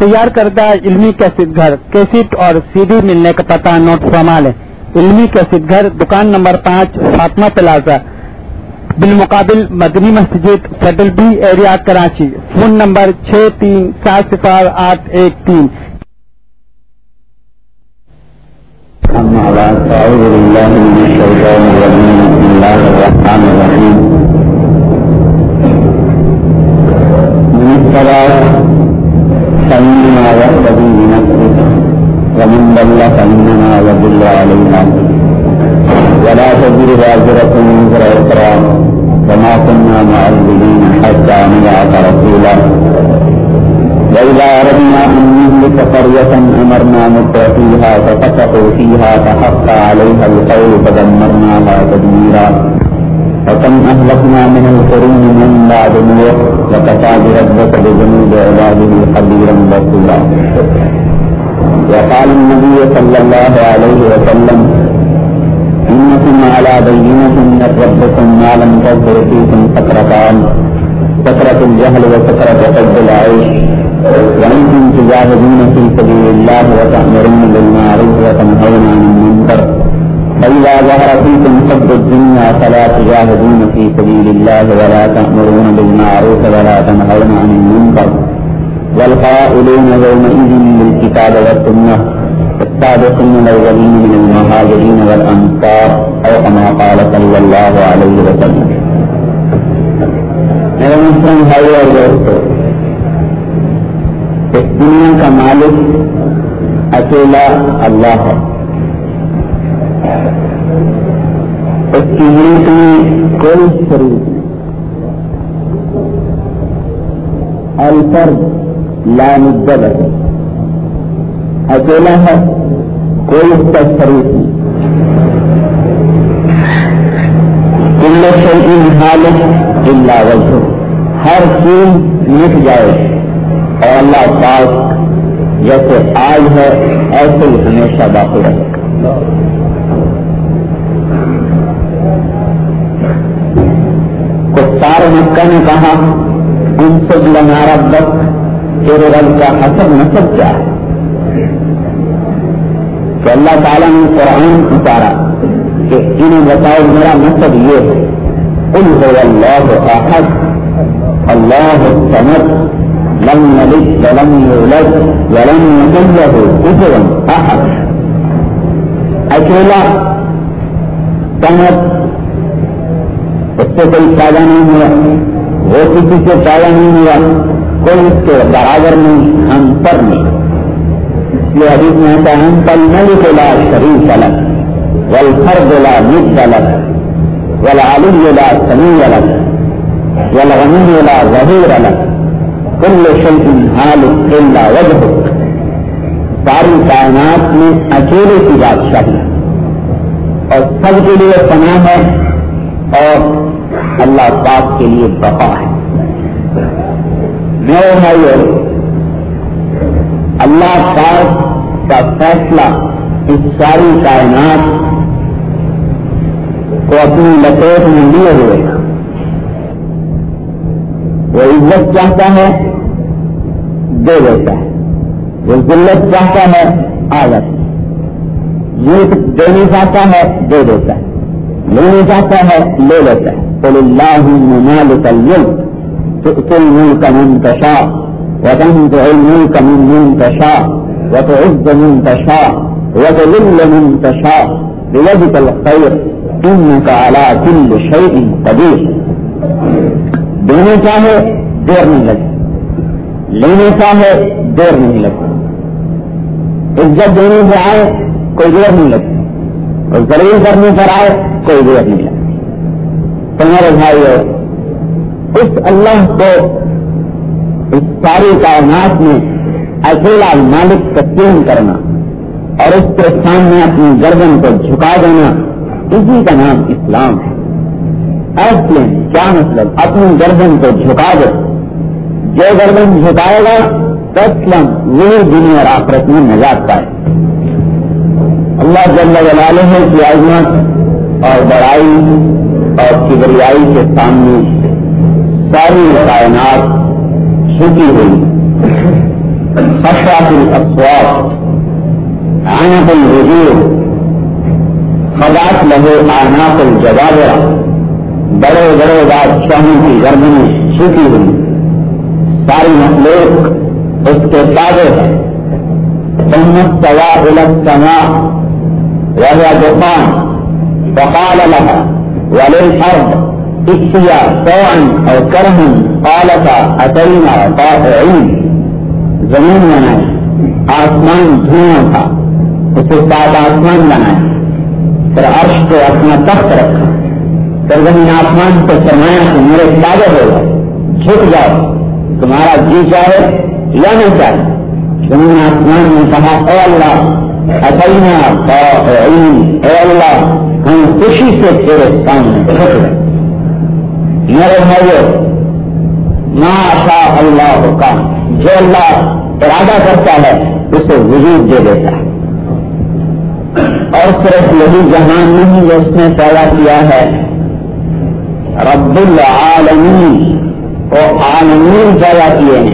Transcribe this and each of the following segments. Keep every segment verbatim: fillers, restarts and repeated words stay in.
تیار کردہ علمی کیسٹ گھر کیسٹ اور سی ڈی ملنے کا پتہ نوٹ فرما لیں۔ علمی کیسٹ گھر دکان نمبر پانچ فاطمہ پلازا بالمقابل مدنی مسجد Federal B Area Karachi. Phone number چھ تین سات صفر آٹھ ایک تین۔ أما بعد فأعوذ بالله من الشيطان الرجيم بسم الله الرحمن الرحيم من اتبع فإنما يهتدي بنفسه ومن ضل فإنما يضل عليها ولا تزر وازرة وزر أخرى وما كنا معذبين حتى نبعث رسولا وإذا أردنا أن نهلك قرية أمرنا مترفيها ففسقوا فيها فحق عليها القول فدمرناها تدميرا وكم أهلكنا من القرون من بعد نوح وكفى بربك بذنوب عباده خبيرا بصيرا. وقال النبي صلى الله عليه وسلم إنكم على بينة من ربكم ما لم تظهر فيكم فترتان فترة الجهل وفترة حب العيش وأنتم تجاهدون في سبيل الله وتأمرون بالمعروف وتنهون عن المنكر فإذا ظهر فيكم حب الدنيا فلا تجاهدون في سبيل الله ولا تأمرون بالمعروف ولا تنهون عن المنكر والقائلون يومئذ بالكتاب والسنة السابقين الأولين من المهاجرين والأنصار أو كما قال صلى الله عليه وسلم. میرے مسلم بھائی اور دوستو، اس دنیا کا مالک اکیلا اللہ ہے. اس کی ملک میں کوئی شریک نہیں. الفرد لا ند له، اکیلا ہے، کوئی اس کا شریک نہیں. کل شیء ہالک الا وجہہ، ہر چیز مٹ جائے اور اللہ پاک جیسے آج ہے ایسے ہی ہمیشہ باقی رہے. کفار مکہ نے کہا انصب لنا ربک، تیرے رب کا حسب نسب کیا ہے؟ تو اللہ تعالیٰ نے قرآن اتارا کہ انہیں بتاؤ میرا نسب یہ ہے. قل هو اللہ احد اللہ الصمد لم یلد ولم یولد ولم یکن لہ کفوا احد. اکیلا صمد، اس سے کوئی پیدا نہیں ہوا، وہ کسی سے پیدا نہیں ہوا، کوئی اس کے برابر نہیں، ہم پر نہیں. یہ حدیث میں آتا ہے انت الملک لا شریک لک والفرد لا ند لک والعلی لا سمیع لک والغنی لا ظہیر لک کل شیء ہالک الا وجہک. ساری کائنات میں اکیلے کی بادشاہی اور سب کے لیے پناہ ہے اور اللہ پاک کے لیے بقا ہے. میرے بھائیو، اللہ پاک کا فیصلہ اس ساری کائنات کو اپنی لپیٹ میں لیے ہوئے. وہ عزت چاہتا ہے دے دیتا ہے، وہ ذلت چاہتا ہے آ جاتا ہے، ملک دینے چاہتا ہے دے دیتا ہے، لینے چاہتا ہے لے لیتا ہے. قل اللہم مالک الملک تؤتی الملک من تشاء وتنزع الملك ممن تشاء وتعز من تشاء وتذل من تشاء بيدك الخير انك على كل شيء قدير. دینے چاہے دیر نہیں لگے، لینے چاہے دیر نہیں لگے. عزت دینے سے آئے کوئی دیر نہیں لگتی اور ذلیل کرنے پر آئے کوئی دیر نہیں لگتی. تو میرے بھائیو، اس اللہ کو اس ساری کائنات میں اکیلا مالک تسلیم کرنا اور اس کے سامنے اپنی گردن کو جھکا دینا، اسی کا نام اسلام ہے. ایسے کیا مطلب؟ اپنی گردن کو جھکا دے. جو گردن جھکائے گا تسلم، وہی دنیا اور آخرت میں نجات پائے. اللہ جل جلالہ کی عظمت اور بڑائی اور کبریائی کے سامنے ساری کائنات جھکی ہوئی. خشعت الاصوات عنق الوجوه خضعت له اعناق الجبابرہ، بڑے بڑے بادشاہوں کی گردنیں جھکی ہوئی، ساری مخلوق اس کے تابع ہے۔ ثم استوى الى السماء وهي دخان فقال لها وللارض ائتيا طوعا او كرها قالتا اتينا طائعين۔ زمین بنائی، آسمان دھواں تھا، اسے سات آسمان بنائے، پھر عرش کو اپنا تخت رکھا، پھر زمین آسمان کو فرمایا کہ میرے تابع ہو جاؤ، جھک جاؤ، تمہارا جی چاہے یا نہ چاہے۔ زمین آسمان نے کہا اے اللہ اتینا طائعین، اے اللہ ہم خوشی سے تیرے سامنے جھک گئے۔ میرے بھائیو، ما شاء اللہ کا جو اللہ ارادہ کرتا ہے اسے وجود دے دیتا ہے، اور صرف یہی جہان نہیں جو اس نے پیدا کیا ہے، رب العالمین وہ عالمین پیدا کیے ہیں۔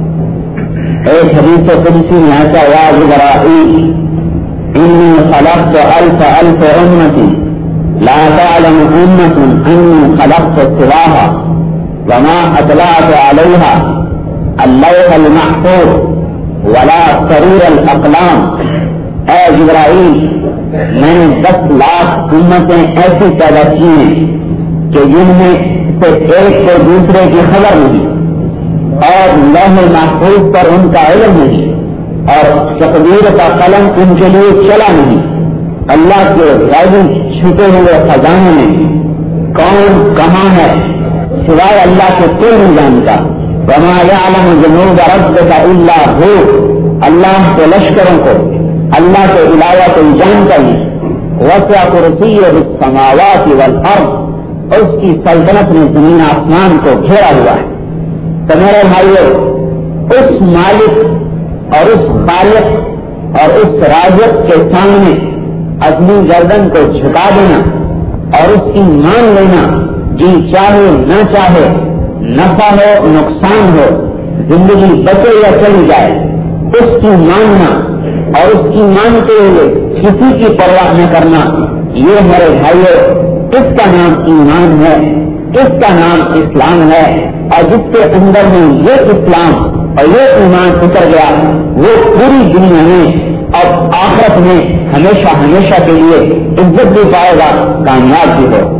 ایک حدیث قدسی میں آتا یا جبرائیل انی خلقت الف الف امتی لا تعلم امت انی خلقت سواها وما اطلعت علیها اللوح المحفوظ ولا سرور الاقلام۔ اے جبرائیل، میں نے دس لاکھ امتیں ایسی پیدا کی ہیں کہ جن میں سے ایک کو دوسرے کی خبر نہیں، اور لوح محفوظ پر ان کا علم نہیں، اور تقدیر کا قلم ان کے لیے چلا نہیں۔ اللہ کے غیبی چھپے ہوئے خزانے میں کون کہاں ہے سوائے اللہ کے کوئی نہیں جانتا۔ وما يعلم جنود ربك الا هو، اللہ کے لشکروں کو اللہ کے علاوہ کوئی جانتا نہیں۔ وسع کرسیہ السماوات والارض، اس کی سلطنت نے زمین آسمان کو گھیرا ہوا ہے۔ تو میرے بھائیو، اس مالک اور اس خالق اور اس رازق کے سامنے اپنی گردن کو جھکا دینا اور اس کی مان لینا، جی چاہے نہ چاہے، نفع ہو نقصان ہو، زندگی بچے یا چلی جائے، اس کی ماننا اور اس کی مانتے ہوئے کسی کی پرواہ نہ کرنا، یہ میرے بھائیو اس کا نام ایمان ہے، اس کا نام اسلام ہے۔ اور جس کے اندر میں یہ اسلام اور یہ ایمان اتر گیا، وہ پوری دنیا میں اور آخرت میں ہمیشہ ہمیشہ کے لیے عزت بھی پائے گا، کامیاب بھی ہو۔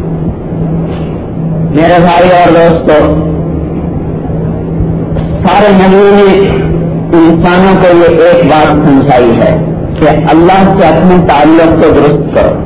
میرے بھائی اور دوستو، سارے نبیوں نے انسانوں کو یہ ایک بات سمجھائی ہے کہ اللہ سے اپنے تعلق کو درست کرو۔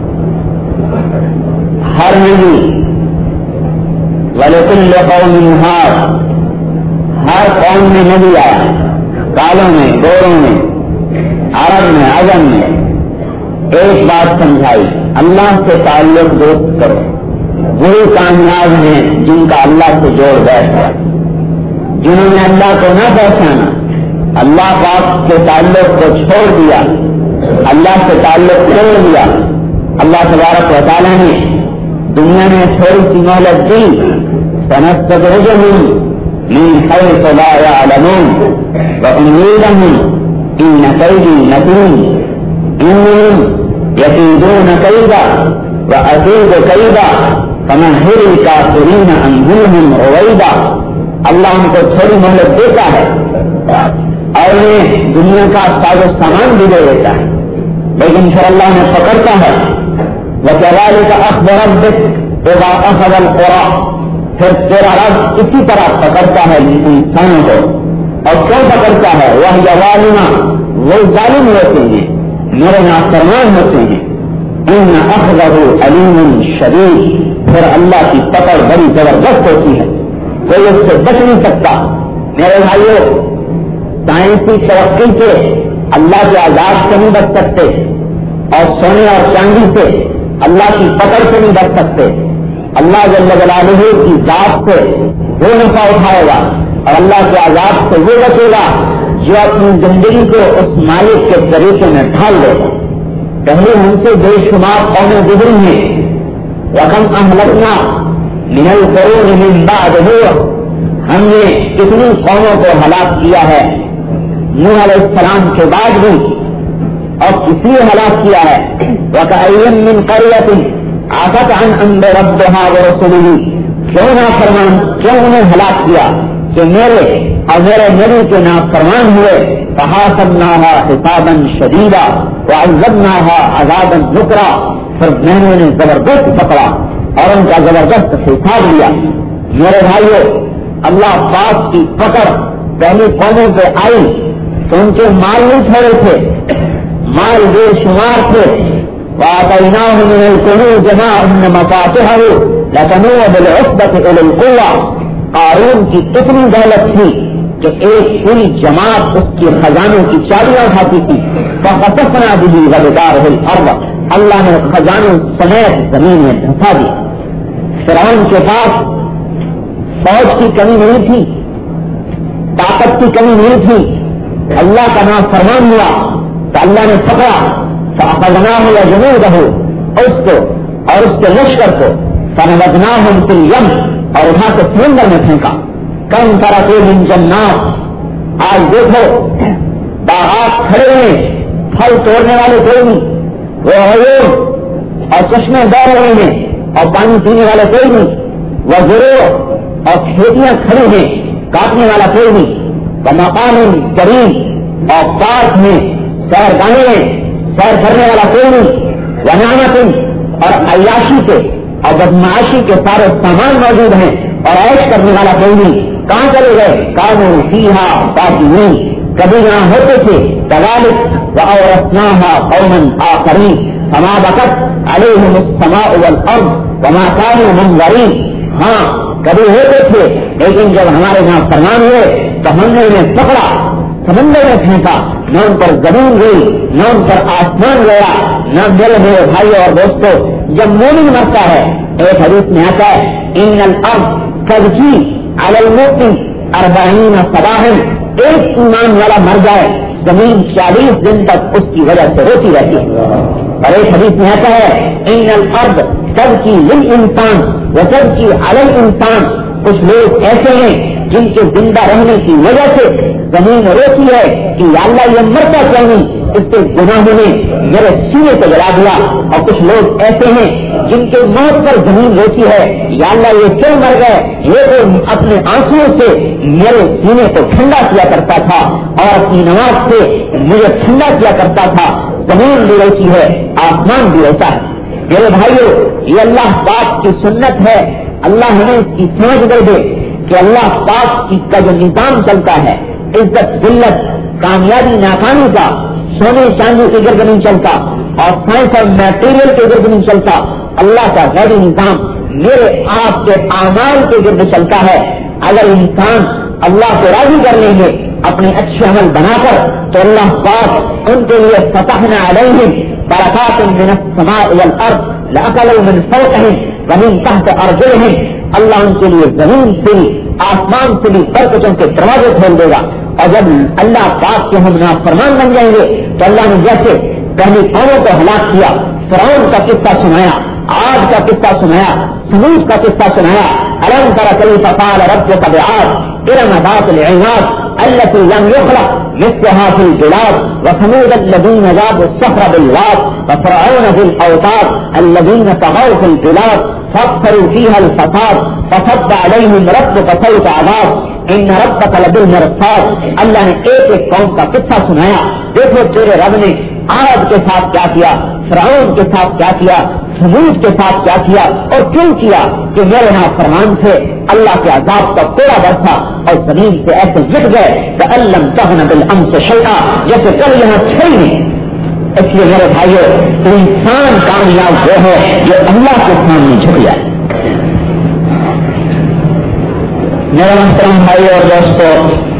ہر نبی وَلِكُلِّ قَوْمٍ هَادٍ، ہر قوم میں نبی آیا، کالوں میں، گوروں میں، عرب میں، عجم میں، ایک بات سمجھائی، اللہ سے تعلق درست کرو۔ وہی کامیاب ہیں جن کا اللہ سے جوڑ بیٹھا، جنہوں نے اللہ کو نہ پہچانا، اللہ پاک کے تعلق کو چھوڑ دیا، اللہ سے تعلق توڑ دیا۔ اللہ تبارک و تعالیٰ نے دنیا میں تھوڑی سی مہلت دی، سنستدرجهم من حيث لا يعلمون وأملي لهم إن كيدي متين إنهم يكيدون كيدا وأكيد كيدا فمهل الكافرين أمهلهم رويدا۔ اللہ ان کو تھوڑی مہلت دیتا ہے اور انہیں دنیا کا ساز و سامان بھی دے دیتا ہے، لیکن پھر اللہ نے پکڑتا ہے۔ وَكَذَلِكَ أَخْذُ رَبِّكَ إِذَا أَخَذَ الْقُرَىٰ، پھر تیرا رب اسی طرح پکڑتا ہے انسانوں کو، اور کیوں پکڑتا ہے؟ وَهِيَ ظَالِمَةٌ، وہ ظالم ہوتے ہیں، میرے نافرمان ہوتے ہیں۔ إِنَّ أَخْذَهُ أَلِيمٌ شَدِيدٌ، پھر اللہ کی پکڑ بڑی زبردست ہوتی ہے، کوئی اس سے بچ نہیں سکتا۔ میرے بھائیو، سائنسی ترقی سے اللہ کے عذاب سے نہیں بچ سکتے، اور سونے اور چاندی سے اللہ کی پکڑ سے نہیں بچ سکتے۔ اللہ جل جلالہ کی ذات سے وہ نفع اٹھائے گا، اور اللہ کے عذاب سے وہ بچے گا جو اپنی زندگی کو اس مالک کے طریقے میں ڈھال دے گا۔ پہلے ہم سے بے شمار قومیں گزری ہیں، رقم اہلکنا من القرون من بعد نوح، ہم نے کتنی قوموں کو ہلاک کیا ہے نوح علیہ السلام کے بعد بھی اور کسی ہلاک کیا ہے. وَكَأَيٍّ مِّن قَرْيَةٍ عَتَتْ عَنْ أَمْرِ رَبِّهَا وَرُسُلِهِ کیوں نافرمان کیوں انہیں ہلاک کیا کہ میرے اور میرے نبی کے نافرمان ہوئے. فَحَاسَبْنَاهَا حِسَابًا شَدِيدًا وَعَذَّبْنَاهَا عَذَابًا نُكْرًا پھر میں نے انہیں زبردست پکڑا اور ان کا زبردست حساب لیا. میرے بھائیو اللہ پاک کی پکڑ پہلی قوموں پہ آئی تو ان کے مال نہیں چھوڑے تھے, مال بے شمار تھے. وَآتَيْنَاهُ مِنَ الْكُنُوزِ مَا إِنَّ مَفَاتِحَهُ لَتَنُوءُ بِالْعُصْبَةِ أُولِي الْقُوَّةِ قارون کی اتنی دولت تھی کہ ایک پوری جماعت اس کی خزانوں کی چابیاں اٹھاتی تھی. فَخَسَفْنَا بِهِ وَبِدَارِهِ الْأَرْضَ اللہ نے خزانوں سمیت زمین میں دھسا دیا. فرعون کے پاس فوج کی کمی نہیں تھی, طاقت کی کمی نہیں تھی. اللہ کا نام فرمان ہوا تو اللہ نے پکڑا. فَأَخَذْنَاهُ وَجُنُودَهُ اس کو اور اس کے لشکر کو. فَنَبَذْنَاهُمْ فِي الْيَمِّ اور اٹھا کے سمندر میں پھینکا. کم ترکوا مِن جنات آج دیکھو باغات کھڑے ہیں, پھل توڑنے والے کوئی نہیں, وہ عیون اور چشمے بہ رہے ہیں اور پانی پینے والا کوئی نہیں. وہ ضرور اور کھیتیاں کھڑی ہیں, کاٹنے والا کوئی نہیں. مقام کریم اور پارک میں سیر گانے میں سیر کرنے والا کوئی نہیں. ونعمت اور عیاشی کے اور بدمعاشی کے سارے سامان موجود ہیں اور عیش کرنے والا کوئی نہیں. کہاں چلے گئے؟ کانوا فیہا فاکہین کبھی یہاں ہوتے تھے. کذالک وَأَوْرَثْنَاهَا قَوْمًا آخَرِينَ فَمَا بَكَتْ عَلَيْهِمُ السَّمَاءُ وَالْأَرْضُ وَمَا كَانُوا مُنظَرِينَ. ہاں کبھی ہوتے تھے لیکن جب ہمارے یہاں فرمان ہوئے تو ہم نے انہیں پکڑا, سمندر میں پھینکا. نہ ان پر زمین گئی نہ ان پر آسمان گیا. نہ میرے میرے بھائی اور دوستوں جب مومن مرتا ہے ایک حدیث میں آتا ہے ان الارض تبکی علی المؤمن اربعین صباحا, ایک ایمان والا مر جائے زمین چالیس دن تک اس کی وجہ سے روتی رہتی ہے. اور ایک حدیث میں آتا ہے ان الارض تبکی للانسان وتبکی علی الانسان, کچھ لوگ ایسے ہیں جن کے زندہ رہنے کی وجہ سے زمین روتی ہے کہ یا اللہ یہ مرتا کیوں نہیں, اس کے گناہوں نے میرے سینے کو جلا دیا. اور کچھ لوگ ایسے ہیں جن کے موت پر زمین روتی ہے یا اللہ یہ کیوں مر گئے, یہ تو اپنے آنسوؤں سے میرے سینے کو ٹھنڈا کیا کرتا تھا اور اپنی نماز سے مجھے ٹھنڈا کیا کرتا تھا. زمین بھی روتی ہے, آسمان بھی روتا ہے. میرے بھائیو یہ اللہ پاک کی سنت ہے. اللہ ہمیں اس کی سمجھ دے دے کہ اللہ پاک کی کا جو نظام چلتا ہے عزت ذلت کامیابی ناکامی کا سونے چاندی کے گرد نہیں چلتا اور سائنس اور میٹیریل کے گرد نہیں چلتا. اللہ کا غیبی نظام میرے آپ کے اعمال کے گرد چلتا ہے. اگر انسان اللہ کو راضی کر لیں گے اپنے اچھے عمل بنا کر تو اللہ پاک ان کے لیے فتحنا علیہم برکات من السماء والارض لأکلوا من فوقہم ومن تحت ارجلہم, اللہ ان کے لیے زمین سے بھی آسمان سے بھی برکتوں کے دروازے کھول دے گا. اور جب اللہ پاک کے ہم نافرمان بن جائیں گے تو اللہ نے جیسے پہلی قوموں کو ہلاک کیا, فرعون کا قصہ سنایا, عاد کا قصہ سنایا, سمود کا قصہ سنایا. الم تر کیف فعل ربک بعاد ارم ذات العماد التي لم يخلق مثلها في البلاد وثمود الذين جابوا الصخر بالواد وفرعون ذي الاوتاد الذين طغوا في البلاد فاكثروا فيها الفساد فصب عليهم ربك سوط عذاب ان ربك لبالمرصاد. اللہ نے ایک ایک قوم کا قصہ سنایا. دیکھو تیرے رب نے عاد کے ساتھ کیا کیا, فرعون کے ساتھ کیا کیا, سمود کے ساتھ کیا کیا اور کیوں کیا کہ میرے یہاں فرمان تھے اللہ کے عذاب کا کوڑا برسا اور زمین سے ایسے مٹ گئے کہ علم تہن بالامس شیئا, جیسے کل یہاں چھئی نہیں. اس لیے میرے بھائیو انسان کامیاب وہ ہے جو اللہ کے سامنے جھک جائے. میرے محترم بھائی اور دوستو,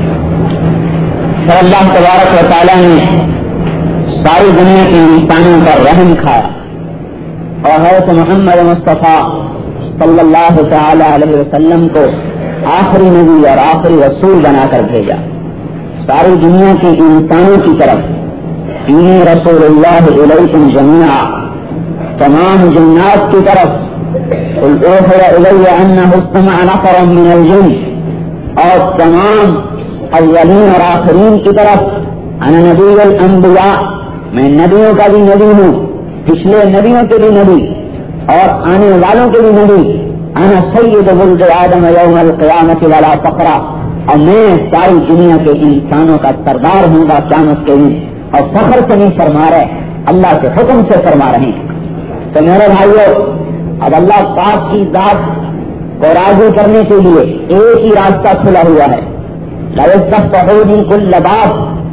اللہ تبارک و تعالیٰ نے ساری دنیا کے انسانوں کا رحم کھایا اور حضرت محمد مصطفیٰ صلی اللہ تعالی علیہ وسلم کو آخری نبی اور آخری رسول بنا کر بھیجا. ساری دنیا کے انسانوں کی طرف انی رسول اللہ علیکم جمیعا, تمام جنات کی طرف قل اوحی الی انہ استمع نفر من الجن, اور تمام اولین اور آخرین کی طرف انا نبی الانبیاء، میں نبیوں کا بھی نبی ہوں، پچھلے نبیوں کے بھی نبی اور آنے والوں کے بھی نبی. انا سید ولد آدم یوم القیامت ولا فخر، اور میں ساری دنیا کے انسانوں کا سردار ہوں گا قیامت کے دن، اور فخر سے نہیں فرما رہے، اللہ کے حکم سے فرما رہے ہیں. تو میرے بھائیو، اب اللہ پاک کی ذات کو راضی کرنے کے لیے ایک ہی راستہ کھلا ہوا ہے. لا يستفتحوني كل باب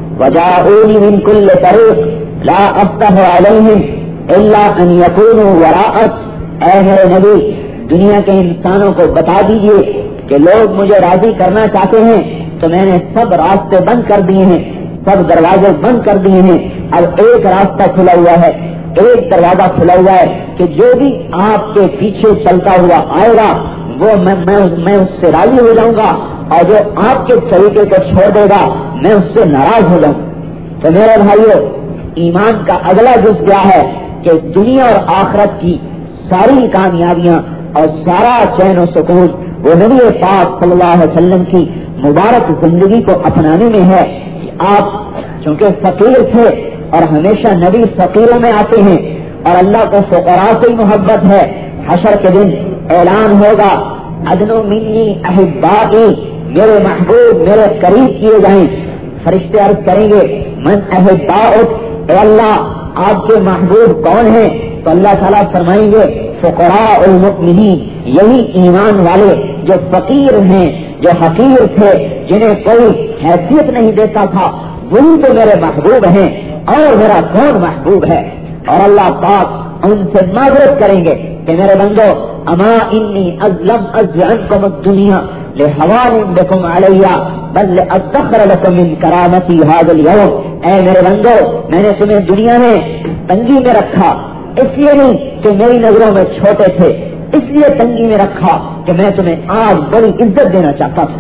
وجاءوني من كل طريق لا افتح عليهم الا ان يكونوا وراءك. اے میرے نبی، دنیا کے انسانوں کو بتا دیجئے کہ لوگ مجھے راضی کرنا چاہتے ہیں تو میں نے سب راستے بند کر دیے ہیں، سب دروازے بند کر دیے ہیں. اب ایک راستہ کھلا ہوا ہے، ایک دروازہ کھلا ہوا ہے کہ جو بھی آپ کے پیچھے چلتا ہوا آئے گا وہ میں, میں, میں اس سے راضی ہو جاؤں گا، اور جو آپ کے طریقے کو چھوڑ دے گا میں اس سے ناراض ہو جاؤں. تو میرے بھائیو، ایمان کا اگلا جز کیا ہے کہ دنیا اور آخرت کی ساری کامیابیاں اور سارا چین و سکون وہ نبی پاک صلی اللہ علیہ وسلم کی مبارک زندگی کو اپنانے میں ہے. آپ چونکہ فقیر تھے اور ہمیشہ نبی فقیروں میں آتے ہیں، اور اللہ کو فقراء سے ہی محبت ہے. حشر کے دن اعلان ہوگا ادنو منی احبائی، میرے محبوب میرے قریب کیے جائیں. فرشتے عرض کریں گے من احباؤک، اے اللہ آپ کے محبوب کون ہیں؟ تو اللہ تعالیٰ فرمائیں گے فقراء المؤمنین، یہی ایمان والے جو فقیر ہیں، جو حقیر تھے، جنہیں کوئی حیثیت نہیں دیتا تھا، وہی تو میرے محبوب ہیں. اور میرا کون محبوب ہے؟ اور اللہ پاک ان سے معذرت کریں گے کہ میرے بندو اما انی ازلم ازعنکم الدنیا لحوان بکم علیہ بل ادخر لکم من کرامتی هذا اليوم. اے میرے بندو، میں نے تمہیں دنیا میں تنگی میں رکھا، اس لیے نہیں کہ میری نظروں میں چھوٹے تھے، اس لیے تنگی میں رکھا کہ میں تمہیں آج بڑی عزت دینا چاہتا تھا.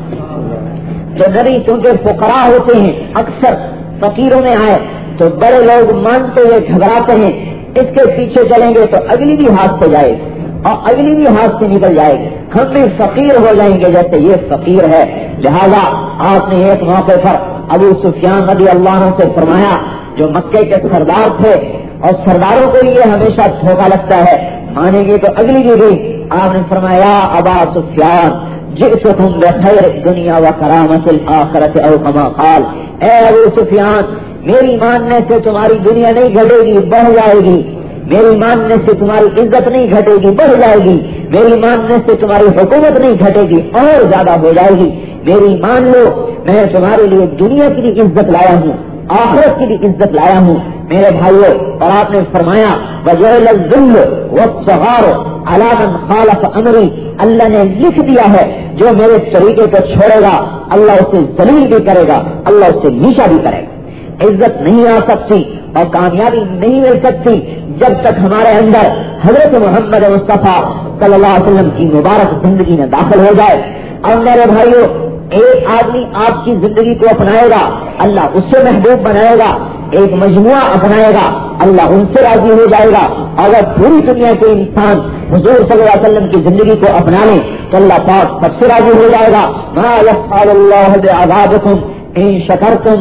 جو نبی کیونکہ فقراء ہوتے ہیں اکثر فقیروں میں آئے تو بڑے لوگ مانتے ہوئے گھبراتے ہیں، اس کے پیچھے چلیں گے تو اگلی بھی ہاتھ سے جائے گی اور اگلی بھی ہاتھ سے نکل جائے گی، ہم بھی فقیر ہو جائیں گے جیسے یہ فقیر ہے. لہذا آپ نے ایک موقع پر ابو سفیان رضی اللہ عنہ سے فرمایا، جو مکے کے سردار تھے اور سرداروں کو یہ ہمیشہ دھوکہ لگتا ہے، مانیں گے تو اگلی بھی گئی. آپ نے فرمایا ابا سفیان جئتکم بخیر الدنیا وکرامت الآخرت او کما قال. اے ابو سفیان، میری ماننے سے تمہاری دنیا نہیں گھٹے گی، بڑھ جائے گی. میری ماننے سے تمہاری عزت نہیں گھٹے گی، بڑھ جائے گی. میری ماننے سے تمہاری حکومت نہیں گھٹے گی، اور زیادہ ہو جائے گی. میری مان لو، میں تمہارے لیے دنیا کی بھی عزت لایا ہوں، آخرت کی بھی عزت لایا ہوں. میرے بھائیو، اور آپ نے فرمایا وجعل الذل والصغار علی من خالف امری. اللہ نے لکھ دیا ہے جو میرے طریقے کو چھوڑے گا اللہ اسے ذلیل بھی کرے گا، اللہ اسے نیچا بھی کرے گا. عزت نہیں آ سکتی اور کامیابی نہیں مل سکتی جب تک ہمارے اندر حضرت محمد مصطفیٰ صلی اللہ علیہ وسلم کی مبارک زندگی میں داخل ہو جائے. اور میرے بھائیو، ایک آدمی آپ کی زندگی کو اپنائے گا اللہ اس سے محبوب بنائے گا، ایک مجموعہ اپنائے گا اللہ ان سے راضی ہو جائے گا. اگر پوری دنیا کے انسان حضور صلی اللہ علیہ وسلم کی زندگی کو اپنا لیں تو اللہ پاک سب سے راضی ہو جائے گا. ما یفعل اللہ بعذابکم ان شکرتم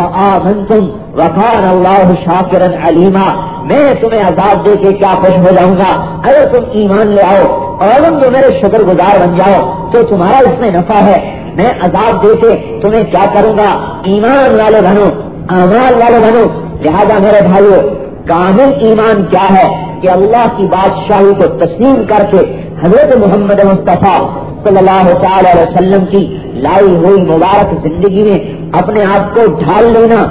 وآمنتم وکان اللہ شاکرا علیما. میں تمہیں عذاب دے کے کیا خوش ہو جاؤں گا اگر تم ایمان لے آؤ اور تم جو میرے شکر گزار بن جاؤ تو تمہارا اس میں نفع ہے. میں عذاب دے کے تمہیں کیا کروں گا؟ ایمان والے بنو، اعمال والے بنو. لہذا میرے بھائیو، کامل ایمان کیا ہے کہ اللہ کی بادشاہی کو تسلیم کر کے حضرت محمد مصطفیٰ صلی اللہ تعالی علیہ وسلم کی لائی ہوئی مبارک زندگی میں اپنے آپ کو ڈھال لینا.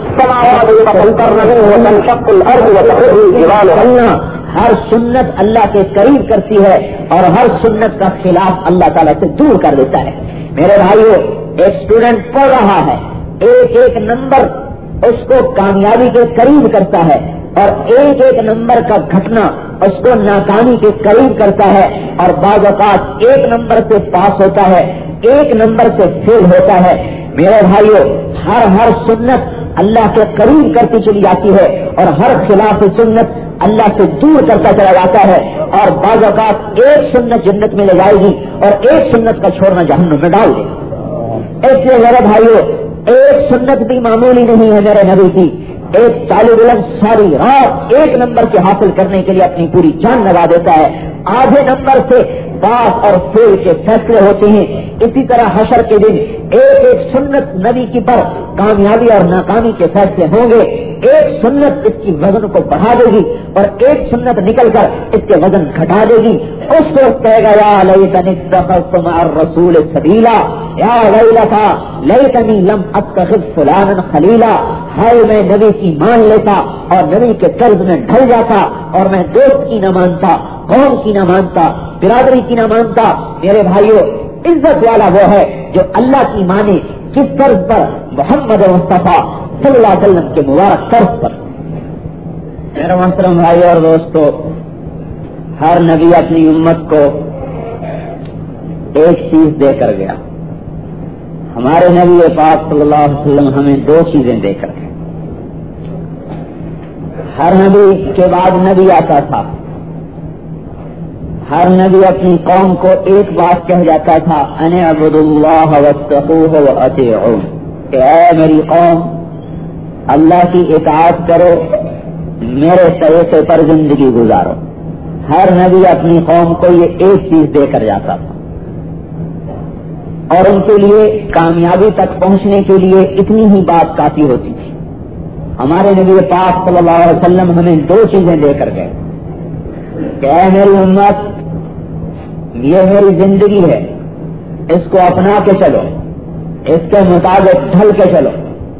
ہر سنت اللہ کے قریب کرتی ہے اور ہر سنت کا خلاف اللہ تعالیٰ سے دور کر دیتا ہے. میرے بھائیو، ایک اسٹوڈنٹ پڑھ رہا ہے، ایک ایک نمبر اس کو کامیابی کے قریب کرتا ہے اور ایک ایک نمبر کا گھٹنا اس کو ناکامی کے قریب کرتا ہے. اور بعض اوقات ایک نمبر سے پاس ہوتا ہے، ایک نمبر سے فیل ہوتا ہے. میرے بھائیو، ہر ہر سنت اللہ کے قریب کرتی چلی جاتی ہے اور ہر خلاف سنت اللہ سے دور کرتا چلا جاتا ہے. اور بعض اوقات ایک سنت جنت میں لے جائے گی اور ایک سنت کا چھوڑنا جہنم میں ڈال دے گا. اس لیے میرے بھائیو، ایک سنت بھی معمولی نہیں ہے میرے نبی کی. ایک طالب علم ساری رات ایک نمبر کے حاصل کرنے کے لیے اپنی پوری جان لگا دیتا ہے. آدھے نمبر سے پاس اور فیل کے فیصلے ہوتے ہیں. اسی طرح حشر کے دن ایک ایک سنت نبی کی پر کامیابی اور ناکامی کے فیصلے ہوں گے. ایک سنت اس کی وزن کو بڑھا دے گی اور ایک سنت نکل کر اس کے وزن گھٹا دے گی. اس وقت کہے گا یا لیتنی اتخذت مع الرسول سبیلا, یا ویلتا لیتنی لم اتخذ فلانا خلیلا. ہائے میں نبی کی مان لیتا اور نبی کے قرض میں ڈھل جاتا اور میں دوست کی نہ مانتا, قوم کی نہ مانتا, برادری کی نہ مانتا. میرے بھائیوں, عزت والا وہ ہے جو اللہ کی مانے. کس طرز پر؟ محمد مصطفیٰ صلی اللہ علیہ وسلم کے مبارک طرز پر. میرے محترم بھائی اور دوستو, ہر نبی اپنی امت کو ایک چیز دے کر گیا. ہمارے نبی پاک صلی اللہ علیہ وسلم ہمیں دو چیزیں دے کر گئے. ہر نبی کے بعد نبی آتا تھا. ہر نبی اپنی قوم کو ایک بات کہہ جاتا تھا, ان اعبدوا اللہ واتقوہ واطیعون, کہ اے میری قوم اللہ کی اطاعت کرو, میرے طریقے پر زندگی گزارو. ہر نبی اپنی قوم کو یہ ایک چیز دے کر جاتا تھا اور ان کے لیے کامیابی تک پہنچنے کے لیے اتنی ہی بات کافی ہوتی تھی. ہمارے نبی پاک صلی اللہ علیہ وسلم ہمیں دو چیزیں دے کر گئے کہ اے میری امت, یہ میری زندگی ہے, اس کو اپنا کے چلو, اس کے مطابق ڈھل کے چلو.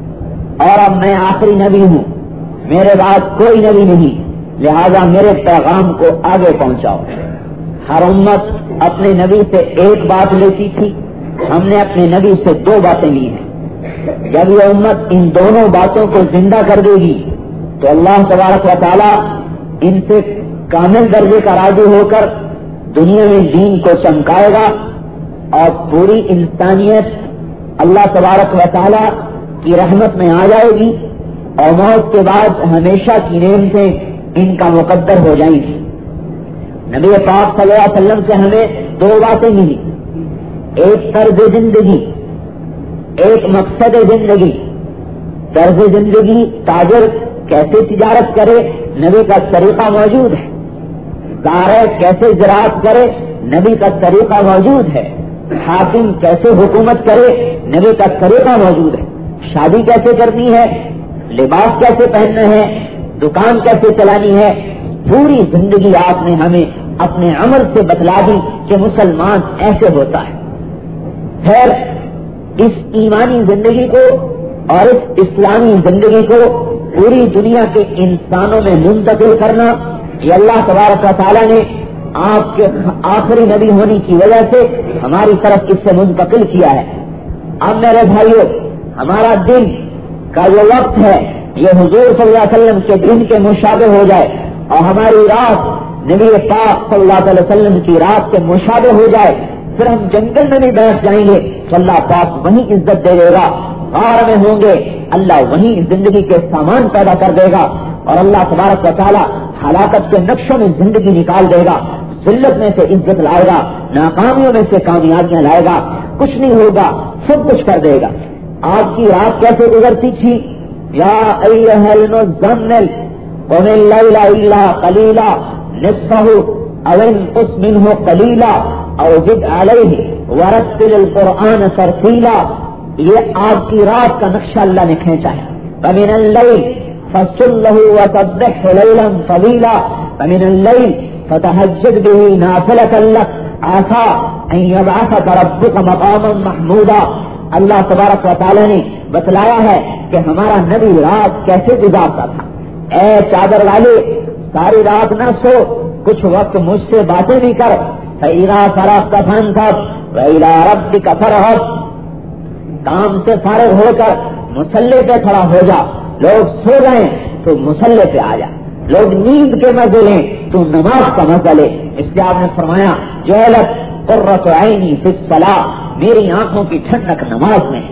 اور اب میں آخری نبی ہوں, میرے بعد کوئی نبی نہیں, لہذا میرے پیغام کو آگے پہنچاؤ. ہر امت اپنے نبی سے ایک بات لیتی تھی, ہم نے اپنے نبی سے دو باتیں لی ہیں. جب یہ امت ان دونوں باتوں کو زندہ کر دے گی تو اللہ تبارک و تعالی ان سے کامل درجے کا راضی ہو کر دنیا میں دین کو چمکائے گا اور پوری انسانیت اللہ تبارک و تعالی کی رحمت میں آ جائے گی اور موت کے بعد ہمیشہ کی نعمتیں ان کا مقدر ہو جائیں گی. نبی پاک صلی اللہ علیہ وسلم سے ہمیں دو باتیں ملی, ایک طرز زندگی, ایک مقصد زندگی. طرز زندگی, تاجر کیسے تجارت کرے نبی کا طریقہ موجود ہے. زارع کیسے زراعت کرے نبی کا طریقہ موجود ہے. حاکم کیسے حکومت کرے نبی کا طریقہ موجود ہے. شادی کیسے کرنی ہے, لباس کیسے پہننا ہے, دکان کیسے چلانی ہے, پوری زندگی آپ نے ہمیں اپنے عمل سے بتلا دی کہ مسلمان ایسے ہوتا ہے. پھر اس ایمانی زندگی کو اور اس اسلامی زندگی کو پوری دنیا کے انسانوں میں منتقل کرنا, یہ اللہ تبارک و تعالیٰ نے آپ کے آخری نبی ہونے کی وجہ سے ہماری طرف اس سے منتقل کیا ہے. اب میرے بھائیوں, ہمارا دن کا جو وقت ہے یہ حضور صلی اللہ علیہ وسلم کے دن کے مشابہ ہو جائے اور ہماری رات نبی پاک صلی اللہ علیہ وسلم کی رات کے مشابہ ہو جائے, پھر ہم جنگل میں بھی بیٹھ جائیں گے تو اللہ پاک وہیں عزت دے دے گا. غار میں ہوں گے اللہ وہیں زندگی کے سامان پیدا کر دے گا اور اللہ تبارک و تعالیٰ ہلاکت کے نقشوں میں زندگی نکال دے گا. ذلت میں سے عزت لائے گا, ناکامیوں میں سے کامیابیاں لائے گا. کچھ نہیں ہوگا, سب کچھ کر دے گا. آج کی رات کیسے گزرتی تھی, یا ایھا المزمل قم اللیل الا قلیلا نصفہ او انقص منہ قلیلا او زد علیہ ورتل القرآن ترتیلا. یہ آج کی رات کا نقشہ اللہ نے کھینچا ہے. فمن اللیل فسجد لہ وسبحہ لیلا طویلا فمن اللیل فتہجد بہ نافلۃ لک عسیٰ ان یبعثک ربک مقاما محمودا. اللہ تبارک و تعالی نے بتلایا ہے کہ ہمارا نبی رات کیسے گزارتا تھا. اے چادر والے, ساری رات نہ سو, کچھ وقت مجھ سے باتیں بھی کر. فَإِذَا فَرَغْتَ فَانْصَبْ وَإِلَىٰ رَبِّكَ فَارْغَب. کام سے فارغ ہو کر مصلی پہ کھڑا ہو جا. لوگ سو گئے تو مصلی پہ آ جا. لوگ نیند کے مزے لیں تو نماز کا مزہ لے. اس لیے آپ نے فرمایا جعلت قرۃ عینی فی الصلاۃ, میری آنکھوں کی ٹھنڈک نماز میں.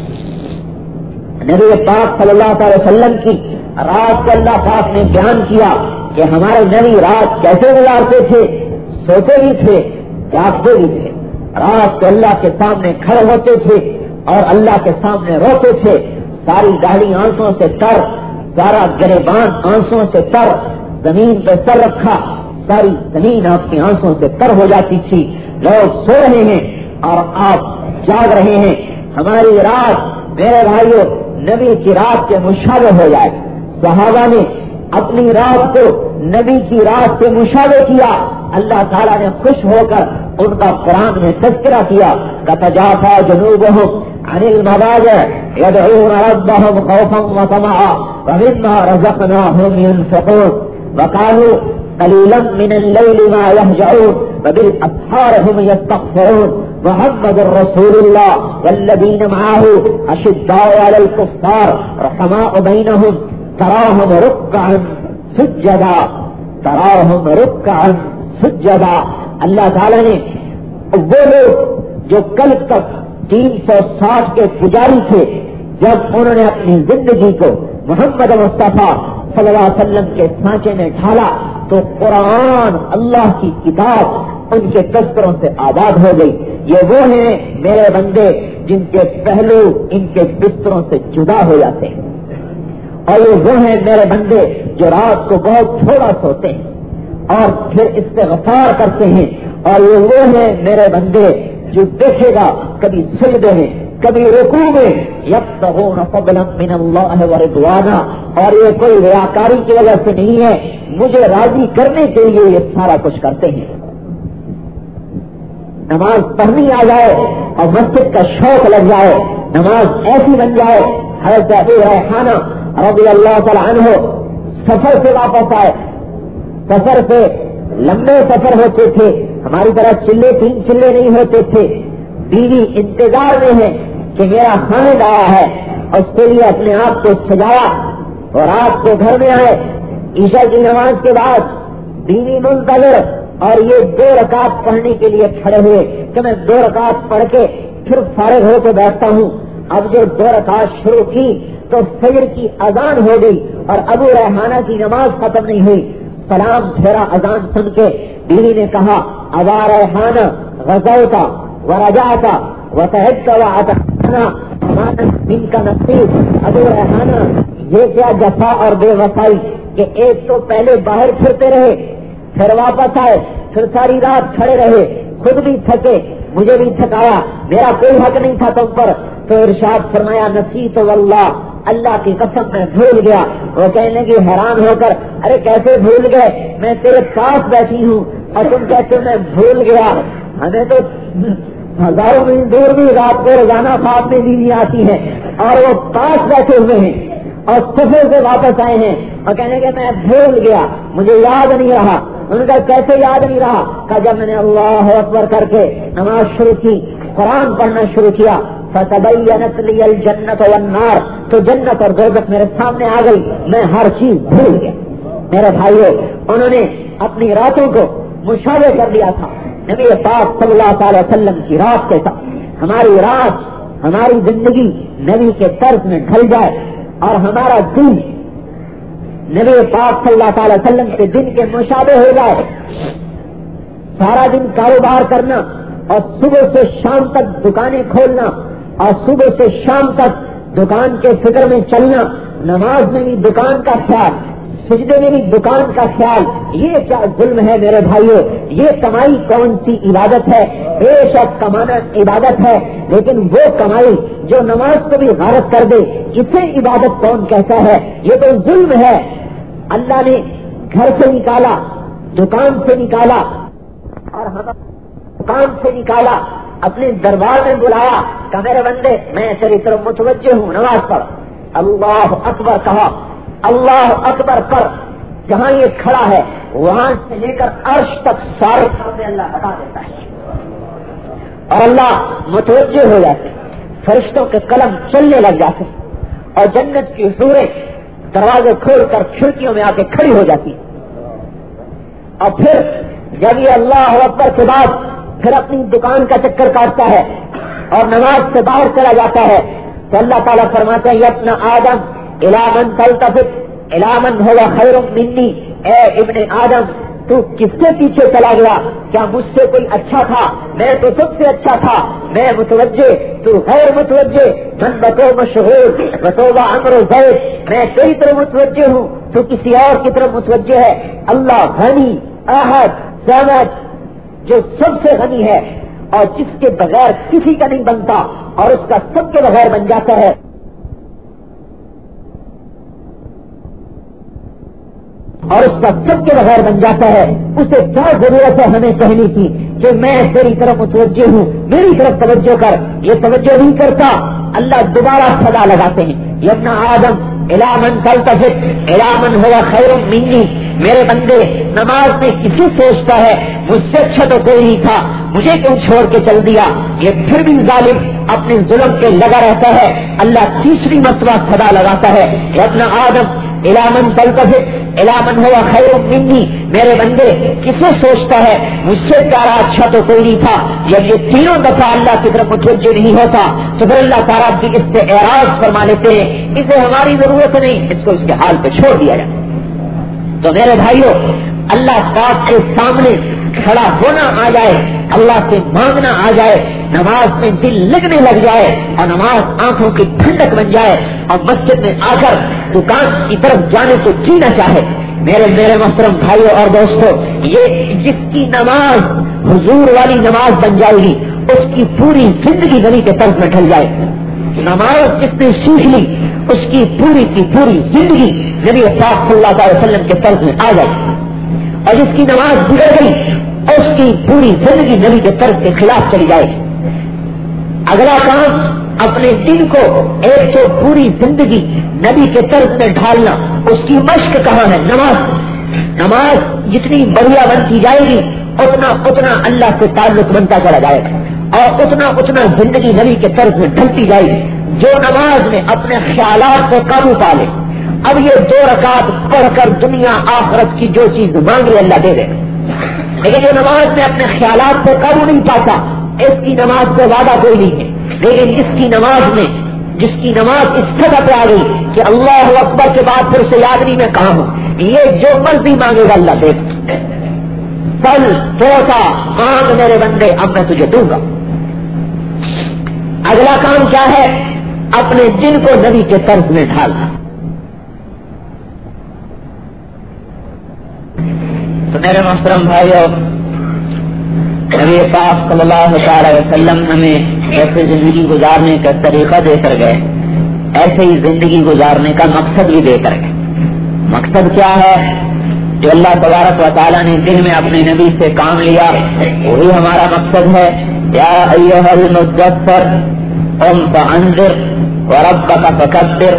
نبی پاک صلی اللہ علیہ وسلم کی رات کو اللہ پاک نے بیان کیا کہ ہمارے نبی رات کیسے گزارتے تھے. سوتے بھی تھے, جاگتے بھی تھے. رات کو اللہ کے سامنے کھڑے ہوتے تھے, اور اللہ کے سامنے روتے تھے. ساری داڑھی آنسوں سے تر, سارا گریبان آنسوں سے تر, زمین پہ سر رکھا, ساری زمین آپ کی آنسوں سے تر ہو جاتی تھی. لوگ سو رہے ہیں اور آپ جاگ رہے ہیں. ہماری رات میرے بھائیوں نبی کی رات کے مشابہ ہو جائے. صحابہ نے اپنی رات کو نبی کی رات سے مشابہ کیا. اللہ تعالیٰ نے خوش ہو کر ان کا قرآن میں تذکرہ کیا. تتجافى جنوبهم عن المضاجع يدعون ربهم خوفا وطمعا ومما رزقناهم ينفقون وقالوا قليلا من الليل ما يهجعون وبالأسحار هم يستغفرون. محمد رسول الله والذين معه أشداء على الكفار رحماء بينهم تراهم ركعا سجدا تراهم ركعا سجدا. اللہ تعالیٰ نے وہ لوگ جو کل تک تین سو ساٹھ کے پجاری تھے, جب انہوں نے اپنی زندگی کو محمد مصطفیٰ صلی اللہ علیہ وسلم کے سانچے میں ڈھالا تو قرآن اللہ کی کتاب ان کے تذکروں سے آباد ہو گئی. یہ وہ ہیں میرے بندے جن کے پہلو ان کے بستروں سے جدا ہو جاتے ہیں, اور یہ وہ ہیں میرے بندے جو رات کو بہت تھوڑا سوتے ہیں اور پھر استغفار کرتے ہیں. اور یہ وہ ہیں میرے بندے جو دیکھے گا کبھی سجدے میں کبھی رکوع میں یبتغون فضلا من اللہ ورضوانا, اور یہ کوئی ریاکاری کی وجہ سے نہیں ہے, مجھے راضی کرنے کے لیے یہ سارا کچھ کرتے ہیں. نماز پڑھنی آ جائے اور مسجد کا شوق لگ جائے, نماز ایسی بن جائے. حضرت ابو ریحانہ رضی اللہ تعالی عنہ سفر سے واپس آئے. سفر سے لمبے سفر ہوتے تھے, ہماری طرح چلے تین چلے نہیں ہوتے تھے. بیوی انتظار میں ہے کہ میرا خامد آیا ہے, اور اس کے لیے اپنے آپ کو سجایا اور رات کو گھر میں آئے. عشاء کی نماز کے بعد بیوی منتظر, اور یہ دو رکعت پڑھنے کے لیے کھڑے ہوئے کہ میں دو رکعت پڑھ کے پھر فارغ ہو کے بیٹھتا ہوں. اب جو دو رکعت شروع کی تو فجر کی اذان ہو گئی اور ابو ریحانہ کی نماز ختم نہیں ہوئی. سلام پھیرا اذان سن کے بیوی نے کہا ابا ریحانہ غزوتا ورجعتا وتعبت وعتقنا من کا نصیب. ابو ریحانہ یہ کیا جفا اور بے وفائی کہ ایک تو پہلے باہر پھرتے رہے, پھر واپس آئے, پھر ساری رات کھڑے رہے, خود بھی تھکے, مجھے بھی تھکایا, میرا کوئی حق نہیں تھا تم پر. تو ارشاد فرمایا نسیت واللہ, اللہ کی قسم میں بھول گیا. وہ کہنے لگی حیران ہو کر ارے کیسے بھول گئے, میں تیرے پاس بیٹھی ہوں اور تم کہتے ہو میں بھول گیا. ہمیں تو ہزاروں میل دور بھی رات کو روزانہ خواب میں بھی آتی ہے, اور وہ پاس بیٹھے ہوئے ہیں اور سفر سے واپس آئے ہیں اور کہنے کہ میں بھول گیا, مجھے یاد نہیں رہا. ان کا کیسے یاد نہیں رہا؟ کہ جب میں نے اللہ اکبر کر کے نماز شروع کی, قرآن پڑھنا شروع کیا, فتبینت لی الجنت والنار, تو جنت اور دوزخ میرے سامنے آ گئی, میں ہر چیز بھول گیا. میرے بھائیوں, انہوں نے اپنی راتوں کو مشابہ کر لیا تھا نبی پاک صلی اللہ تعالی وسلم کی رات کے ساتھ. ہماری رات ہماری زندگی نبی کے طرز میں ڈھل جائے اور ہمارا دن نبی پاک صلی اللہ تعالی وسلم کے دن کے مشابہ ہو جائے. سارا دن کاروبار کرنا اور صبح سے شام تک دکانیں کھولنا اور صبح سے شام تک دکان کے فکر میں چلنا, نماز میں بھی دکان کا خیال, سجدے میں بھی دکان کا خیال, یہ کیا ظلم ہے میرے بھائیوں. یہ کمائی کون سی عبادت ہے؟ بے شک کمانا عبادت ہے, لیکن وہ کمائی جو نماز کو بھی غارت کر دے اسے عبادت کون کہتا ہے؟ یہ تو ظلم ہے. اللہ نے گھر سے نکالا, دکان سے نکالا, اور ہم دکان سے نکالا, اپنے دربار میں بلایا کہ میرے بندے میں تیری طرف متوجہ ہوں, نماز پڑھ. اللہ اکبر کہا, اللہ اکبر پر جہاں یہ کھڑا ہے وہاں سے لے کر عرش تک سارے سامنے اللہ بتا دیتا ہے اور اللہ متوجہ ہو جاتے, فرشتوں کے قلم چلنے لگ جاتے اور جنت کی حوریں دروازے کھول کر کھڑکیوں میں آ کے کھڑی ہو جاتی. اور پھر جب یہ اللہ اکبر کے بعد پھر اپنی دکان کا چکر کاٹتا ہے اور نماز سے باہر چلا جاتا ہے تو اللہ تعالیٰ فرماتے ہیں اپنا آدم الی من تلتفت الی من هو خیر منی, اے ابن آدم تو کس کے پیچھے چلا گیا؟ کیا مجھ سے کوئی اچھا تھا؟ میں تو سب سے اچھا تھا، میں متوجہ، تو غیر متوجہ، من بتو مشغول بتوبہ امر زید، میں کئی طرف متوجہ ہوں، تو کسی اور کی طرف متوجہ ہے۔ اللہ غنی احد صمد، جو سب سے غنی ہے اور جس کے بغیر کسی کا نہیں بنتا اور اس کا سب کے بغیر بن جاتا ہے، اور اس کا سب کے بغیر بن جاتا ہے، اسے کیا ضرورت ہے ہمیں کہنے کی کہ میں تیری طرف متوجہ ہوں، میری طرف توجہ کر؟ یہ توجہ نہیں کرتا۔ اللہ دوبارہ صدا لگاتے ہیں، یا ابن آدم الی من تلتفت الی من هو خیر منی، میرے بندے نماز میں کسی سوچتا ہے مجھ سے اچھا تو کوئی نہیں تھا، مجھے کیوں چھوڑ کے چل دیا؟ یہ پھر بھی ظالم اپنے ظلم پہ لگا رہتا ہے۔ اللہ تیسری مرتبہ صدا لگاتا ہے، یا ابن آدم الی من تلتفت الی من هو خیر منی، میرے بندے کسے سوچتا ہے مجھ سے پیارا اچھا تو کوئی نہیں تھا؟ جب یہ تینوں دفعہ اللہ کی طرف متوجہ نہیں ہوتا تو پھر اللہ تعالیٰ بھی اس سے اعراض فرما لیتے ہیں، اسے ہماری ضرورت نہیں، اس کو اس کے حال پہ چھوڑ دیا جائے۔ تو میرے بھائیوں، اللہ پاک کے سامنے کھڑا ہونا آ جائے، اللہ سے مانگنا آ جائے، نماز میں دل لگنے لگ جائے اور نماز آنکھوں کی ٹھنڈک بن جائے اور مسجد میں آ کر دکان کی طرف جانے کو جی نہ چاہے۔ میرے میرے محترم بھائیوں اور دوستوں، یہ جس کی نماز حضور والی نماز بن جائے گی، اس کی پوری زندگی نبی کے طرز میں ڈھل جائے گی۔ نماز جس نے سیکھ لی، اس کی پوری کی پوری زندگی نبی پاک صلی اللہ علیہ وسلم کے طرز میں آ جائے گی، اور جس کی نماز بگڑ گئی اس کی پوری زندگی نبی کے طرز کے خلاف چلی جائے گی۔ اگلا کام، اپنے دل کو ایک تو پوری زندگی نبی کے طرز میں ڈھالنا، اس کی مشق کہاں ہے؟ نماز۔ نماز جتنی بڑھیا بنتی جائے گی اتنا اتنا اللہ سے تعلق بنتا چلا جائے گا، اور اتنا اتنا زندگی نبی کے طرز میں ڈھلتی جائے گی۔ جو نماز میں اپنے خیالات پہ قابو پا لے، اب یہ دو رکعت پڑھ کر دنیا آخرت کی جو چیز مانگ لے اللہ دے دے، لیکن جو نماز میں اپنے خیالات پہ قابو نہیں پاتا، اس کی نماز پہ وعدہ کوئی نہیں ہے۔ لیکن جس کی نماز میں جس کی نماز اس سطح پہ آ گئی کہ اللہ اکبر کے بعد پھر سے یاد نہیں میں کہاں ہوں، یہ جو مرضی مانگے گا اللہ دے دے۔ پل سوچا مانگ میرے بندے، اب میں تجھے دوں گا۔ اگلا کام کیا ہے؟ اپنے دل کو نبی کے طرز میں ڈھالنا۔ تو میرے محترم بھائیوں، نبی پاک صلی اللہ تعالی وسلم ہمیں ایسے زندگی گزارنے کا طریقہ دے کر گئے، ایسے ہی زندگی گزارنے کا مقصد بھی دے کر گئے۔ مقصد کیا ہے؟ جو اللہ تبارک و تعالیٰ نے دل میں اپنے نبی سے کام لیا وہی ہمارا مقصد ہے۔ یا ایھا المدثر قم فانذر وربک فکبر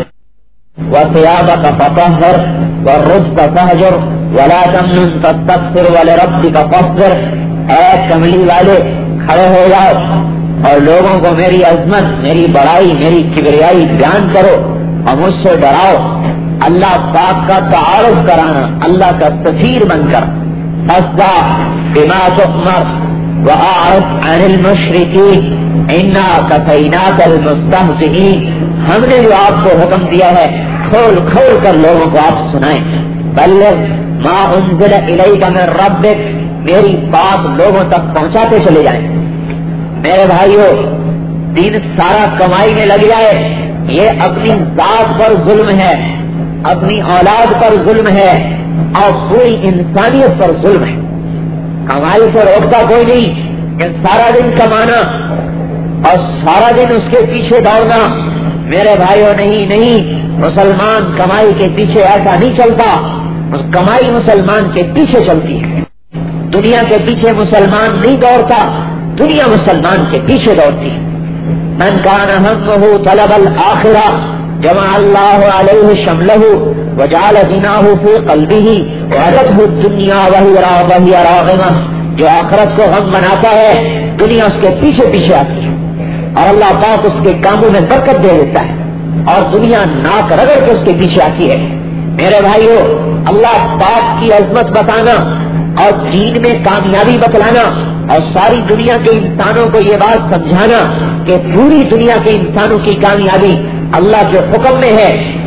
وثیابک فطہر والرجز فہجر ولا تمنن تستکثر ولربک فاصبر۔ اے کملی والے، کھڑے ہو جاؤ اور لوگوں کو میری عظمت، میری بڑائی، میری کبریائی بیان کرو اور مجھ سے ڈراؤ۔ اللہ پاک کا تعارف کرانا، اللہ کا سفیر بن کر فاصدع بما تؤمر واعرض عن المشرکین انا کفیناک المستہزئین۔ ہم نے جو آپ کو حکم دیا ہے کھول کھول کر لوگوں کو آپ سنائیں۔ بلغ ما انزل الیک من ربک، میری بات لوگوں تک پہنچاتے چلے جائیں۔ میرے بھائیوں، دین سارا کمائی میں لگ جائے، یہ اپنی ذات پر ظلم ہے، اپنی اولاد پر ظلم ہے اور پوری انسانیت پر ظلم ہے۔ کمائی سے روکتا کوئی نہیں کہ سارا دن کمانا اور سارا دن اس کے پیچھے دوڑنا۔ میرے بھائیوں، نہیں نہیں، مسلمان کمائی کے پیچھے ایسا نہیں چلتا، کمائی مسلمان کے پیچھے چلتی ہے۔ دنیا کے پیچھے مسلمان نہیں دوڑتا، دنیا مسلمان کے پیچھے دوڑتی ہے۔ من کان ہمہ طلب الآخرہ جمع اللہ علیہ شملہ وجعل غناہ فی قلبہ وعدته الدنیا وہی راغمہ۔ جو آخرت کو غم بناتا ہے، دنیا اس کے پیچھے پیچھے آتی ہے اور اللہ پاک اس کے کاموں میں برکت دے دیتا ہے اور دنیا ناک رگڑ کے اس کے پیچھے آتی ہے۔ میرے بھائیوں، اللہ پاک کی عظمت بتانا اور دین میں کامیابی بتلانا اور ساری دنیا کے انسانوں کو یہ بات سمجھانا کہ پوری دنیا کے انسانوں کی کامیابی اللہ کے حکم میں ہے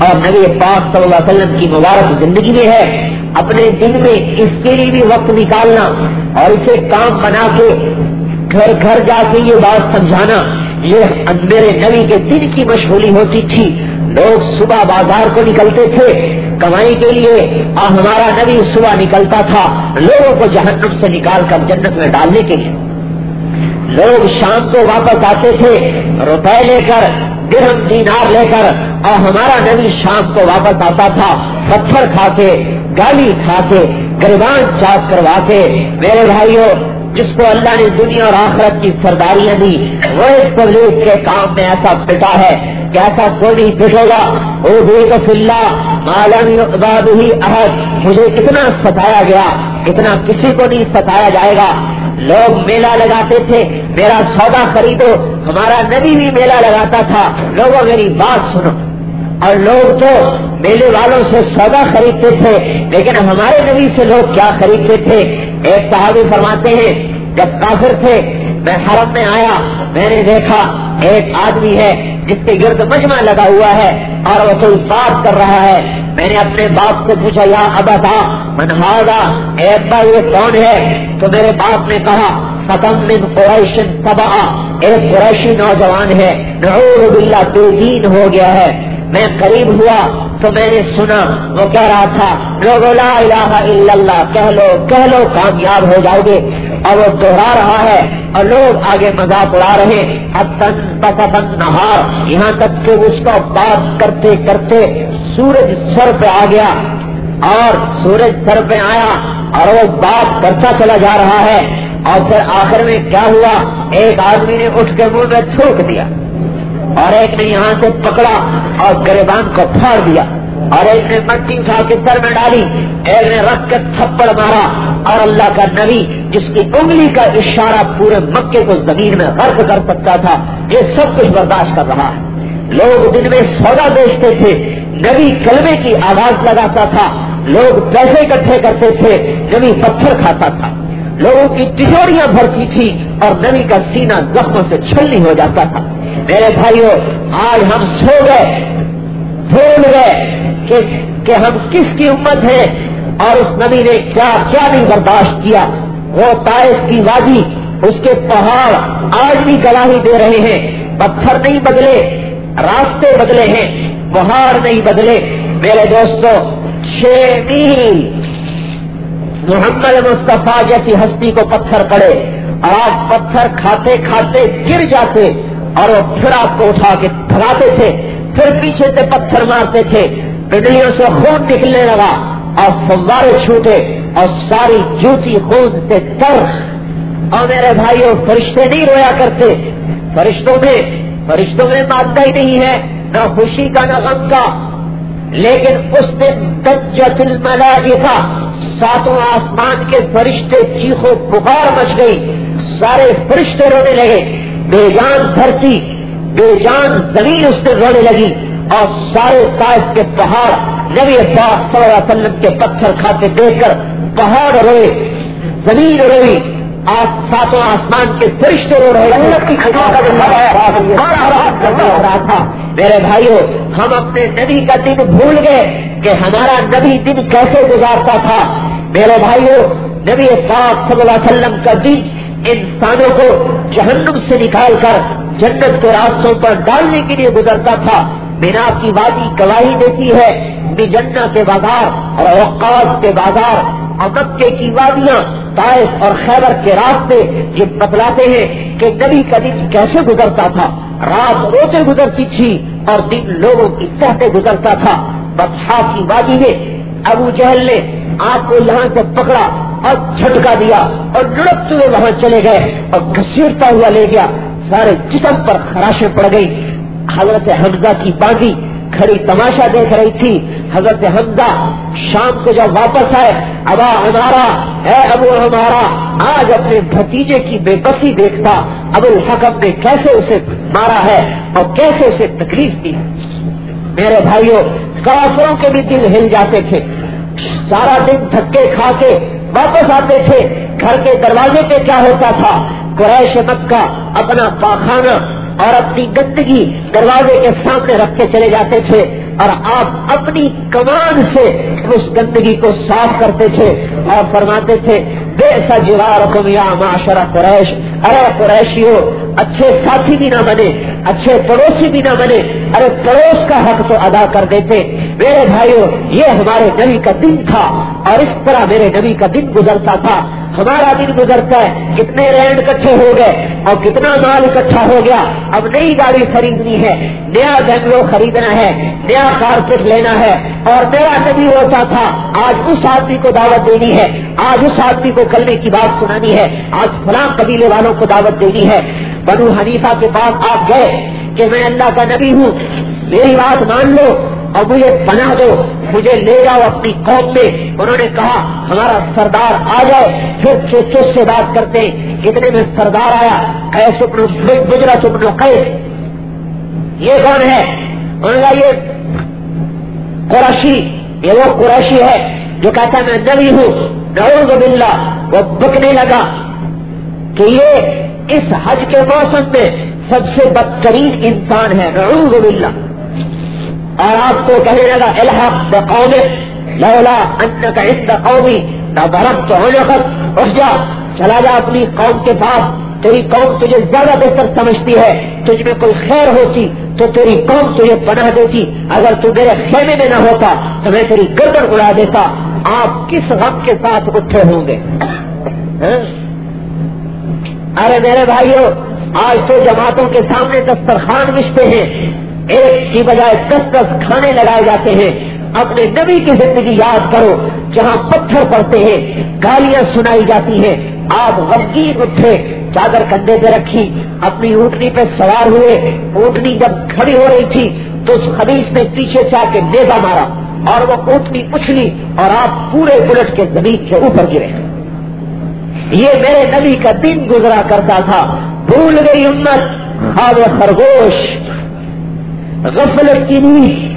اور نبی پاک صلی اللہ علیہ وسلم کی مبارک زندگی میں ہے. اپنے دن میں اس کے لیے بھی وقت نکالنا اور اسے کام بنا کے گھر گھر جا کے یہ بات سمجھانا، یہ میرے نبی کے دن کی مشغولی ہوتی تھی. لوگ صبح بازار کو نکلتے تھے کمائی کے لیے، اور ہمارا نبی صبح نکلتا تھا لوگوں کو جہنم سے نکال کر جنت میں ڈالنے کے لیے. لوگ شام کو واپس آتے تھے روپے لے کر، درہم دینار لے کر، اور ہمارا نبی شام کو واپس آتا تھا پتھر کھا کے، گالی کھا کے، گریبان چاک کروا کے. میرے بھائیوں، جس کو اللہ نے دنیا اور آخرت کی سرداریاں دی وہ اس تبلیغ کے کام میں ایسا پٹا ہے کہ ایسا کوئی نہیں پٹے گا. او دیکھ فی اللہ معلوم اقباد ہی عہد، مجھے اتنا ستایا گیا اتنا کسی کو نہیں ستایا جائے گا. لوگ میلہ لگاتے تھے میرا سودا خریدو، ہمارا نبی بھی میلہ لگاتا تھا لوگوں میری بات سنو. اور لوگ تو میلے والوں سے سودا خریدتے تھے لیکن ہمارے نبی سے لوگ کیا خریدتے تھے. ایک صحابی فرماتے ہیں جب کافر تھے میں حرم میں آیا، میں نے دیکھا ایک آدمی ہے جس کے گرد مجمع لگا ہوا ہے اور وہ کوئی بات کر رہا ہے. میں نے اپنے باپ سے پوچھا یا ابا من ھذا، اے ابا یہ کون ہے؟ تو میرے باپ نے کہا فتن من قریش تبع، ایک قریشی نوجوان ہے نعوذ باللہ بے دین ہو گیا ہے. میں قریب ہوا تو میں نے سنا وہ کہہ رہا تھا لوگو لا الہ الا اللہ کہہ لو کہہ لو کامیاب ہو جاؤ گے، اور وہ دوہرا رہا ہے اور لوگ آگے مذاق اڑا رہے. حتن بسبن نہار، یہاں تک کہ اس کو بات کرتے کرتے سورج سر پہ آ گیا، اور سورج سر پہ آیا اور وہ بات کرتا چلا جا رہا ہے. اور پھر آخر میں کیا ہوا، ایک آدمی نے اٹھ کے منہ میں تھوک دیا اور ایک نے یہاں سے پکڑا اور گریبان کو پھاڑ دیا، اور ایک نے مٹی اٹھا کے سر میں ڈالی، ایک نے رکھ کے تھپڑ مارا. اور اللہ کا نبی جس کی انگلی کا اشارہ پورے مکے کو زمین میں غرق کر سکتا تھا یہ سب کچھ برداشت کر رہا ہے. لوگ دن میں سودا بیچتے تھے، نبی کلمے کی آواز لگاتا تھا. لوگ پیسے اکٹھے کرتے تھے، نبی پتھر کھاتا تھا. لوگوں کی تجوریاں بھرتی تھی اور نبی کا سینہ زخموں سے چھلنی ہو جاتا تھا. میرے بھائیوں، آج ہم سو گئے، بھول گئے کہ, کہ ہم کس کی امت ہیں اور اس نبی نے کیا کیا نہیں برداشت کیا. وہ طائف کی وادی، اس کے پہاڑ آج بھی گواہی دے رہے ہیں. پتھر نہیں بدلے، راستے بدلے ہیں، پہاڑ نہیں بدلے. میرے دوستو، چھ میل محمد مصطفیٰ جیسی ہستی کو پتھر پڑے اور آپ پتھر کھاتے کھاتے گر جاتے اور وہ پھر آپ کو اٹھا کے بھگاتے تھے، پھر پیچھے سے پتھر مارتے تھے، پنڈلیوں سے خون نکلنے لگا اور فوارے چھوٹے اور ساری جوتی خون سے تر. اور میرے بھائیوں، فرشتے نہیں رویا کرتے، فرشتوں میں فرشتوں میں مادہ ہی نہیں ہے، نہ خوشی کا نہ غم کا. لیکن اس دن دجت الملائکہ، ساتوں آسمان کے فرشتے چیخو پکار مچ گئی، سارے فرشتے رونے لگے. بے جان دھرتی، بے جان زمین اس سے رونے لگی، اور سارے طائف کے پہاڑ نبی پاک صلی اللہ علیہ وسلم کے پتھر کھاتے دیکھ کر پہاڑ روئے، زمین روئی، آج ساتوں آسمان کے فرشتے رو رہے تھا. میرے بھائیوں، ہم اپنے نبی کا دن بھول گئے کہ ہمارا نبی دن کیسے گزارتا تھا. میرے بھائیوں، نبی پاک صلی اللہ علیہ وسلم کا دن انسانوں کو جہنم سے نکال کر جنت کے راستوں پر ڈالنے کے لیے گزرتا تھا. مینا کی وادی گواہی دیتی ہے، جنہ کے بازار اور اوقاف کے بازار اور مکے کی وادیاں، طائف اور خیبر کے راستے یہ بتلاتے ہیں کہ نبی کا دن کیسے گزرتا تھا. رات روتے گزرتی تھی اور دن لوگوں کی تحتے گزرتا تھا. بطحا کی وادی میں ابو جہل نے آپ کو یہاں سے پکڑا اور جھٹکا دیا اور لڑکتے ہوئے وہاں چلے گئے اور گھسیٹتا ہوا لے گیا، سارے جسم پر خراشیں پڑ گئی. حضرت حمزہ کی باندھی کھڑی تماشا دیکھ رہی تھی. حضرت حمزہ شام کو جب واپس آئے، ابا ہمارا اے ابو ہمارا، آج اپنے بھتیجے کی بے بسی دیکھتا ابو الحکم نے کیسے اسے مارا ہے اور کیسے اسے تکلیف دی. میرے بھائیوں، کافروں کے بھی دل ہل جاتے تھے، سارا دن دھکے کھا کے واپس آتے تھے. گھر کے دروازے پہ کیا ہوتا تھا؟ قریش مکہ اپنا پاخانہ اور اپنی گندگی دروازے کے سامنے رکھ کے چلے جاتے تھے اور آپ اپنی کمان سے اس گندگی کو صاف کرتے تھے اور فرماتے تھے بئس جوارکم یا معاشر قریش، ارے قریشیو اچھے ساتھی بھی نہ بنے، اچھے پڑوسی بھی نہ بنے، ارے پڑوس کا حق تو ادا کر دیتے۔ میرے بھائیو یہ ہمارے نبی کا دن تھا اور اس طرح میرے نبی کا دن گزرتا تھا۔ ہمارا دن گزرتا ہے کتنے رینڈ اکٹھے ہو گئے اور کتنا مال اکٹھا ہو گیا، اب نئی گاڑی خریدنی ہے، نیا بنگلو خریدنا ہے، نیا کارپیٹ لینا ہے، اور میرا نبی ہوتا تھا آج اس آدمی کو دعوت دینی ہے، آج اس آدمی کو کلمے کی بات سنانی ہے، آج فلاں قبیلے والوں کو دعوت دینی ہے۔ بنو حنیفہ کے پاس آپ گئے کہ میں اللہ کا نبی ہوں، میری بات مان لو اور مجھے پناہ دو، مجھے لے جاؤ اپنی قوم میں۔ انہوں نے کہا ہمارا سردار آ جائے پھر تجھ سے بات کرتے ہیں۔ کتنے میں سردار آیا، قیس بن بجرۃ بن قیس۔ یہ کون ہے؟ انہوں نے کہا یہ قریشی، یہ وہ قریشی ہے جو کہتا ہے میں نبی ہوں۔ نعوذ باللہ، وہ بکنے لگا کہ یہ اس حج کے موسم میں سب سے بدترین انسان ہے، نعوذ باللہ، اور آپ کو کہنے لگا الحق بقومک لولا انک عند قومی لضربت عنقک، اٹھ جا چلا جا اپنی قوم کے پاس، تیری قوم تجھے زیادہ بہتر سمجھتی ہے، تجھ میں کوئی خیر ہوتی تو تیری قوم تجھے پناہ دیتی، اگر تو میرے خیمے میں نہ ہوتا تو میں تیری گردن اڑا دیتا۔ آپ کس غم کے ساتھ اٹھے ہوں گے؟ ارے میرے بھائیو، آج تو جماعتوں کے سامنے دسترخوان بچھتے ہیں، ایک کی بجائے دس دس کھانے لگائے جاتے ہیں۔ اپنے نبی کی زندگی یاد کرو جہاں پتھر پڑتے ہیں، گالیاں سنائی جاتی ہیں، آپ غمگین اٹھے، چادر کندھے پہ رکھی، اپنی اونٹنی پہ سوار ہوئے، اونٹنی جب کھڑی ہو رہی تھی تو اس خبیث نے پیچھے سے آ کے نیزا مارا اور وہ اونٹنی اچھلی اور آپ پورے الٹ کے زمین کے اوپر گرے۔ یہ میرے نبی کا دن گزرا کرتا تھا۔ بھول گئی امت خواب خرگوش، غفلت کی نیند۔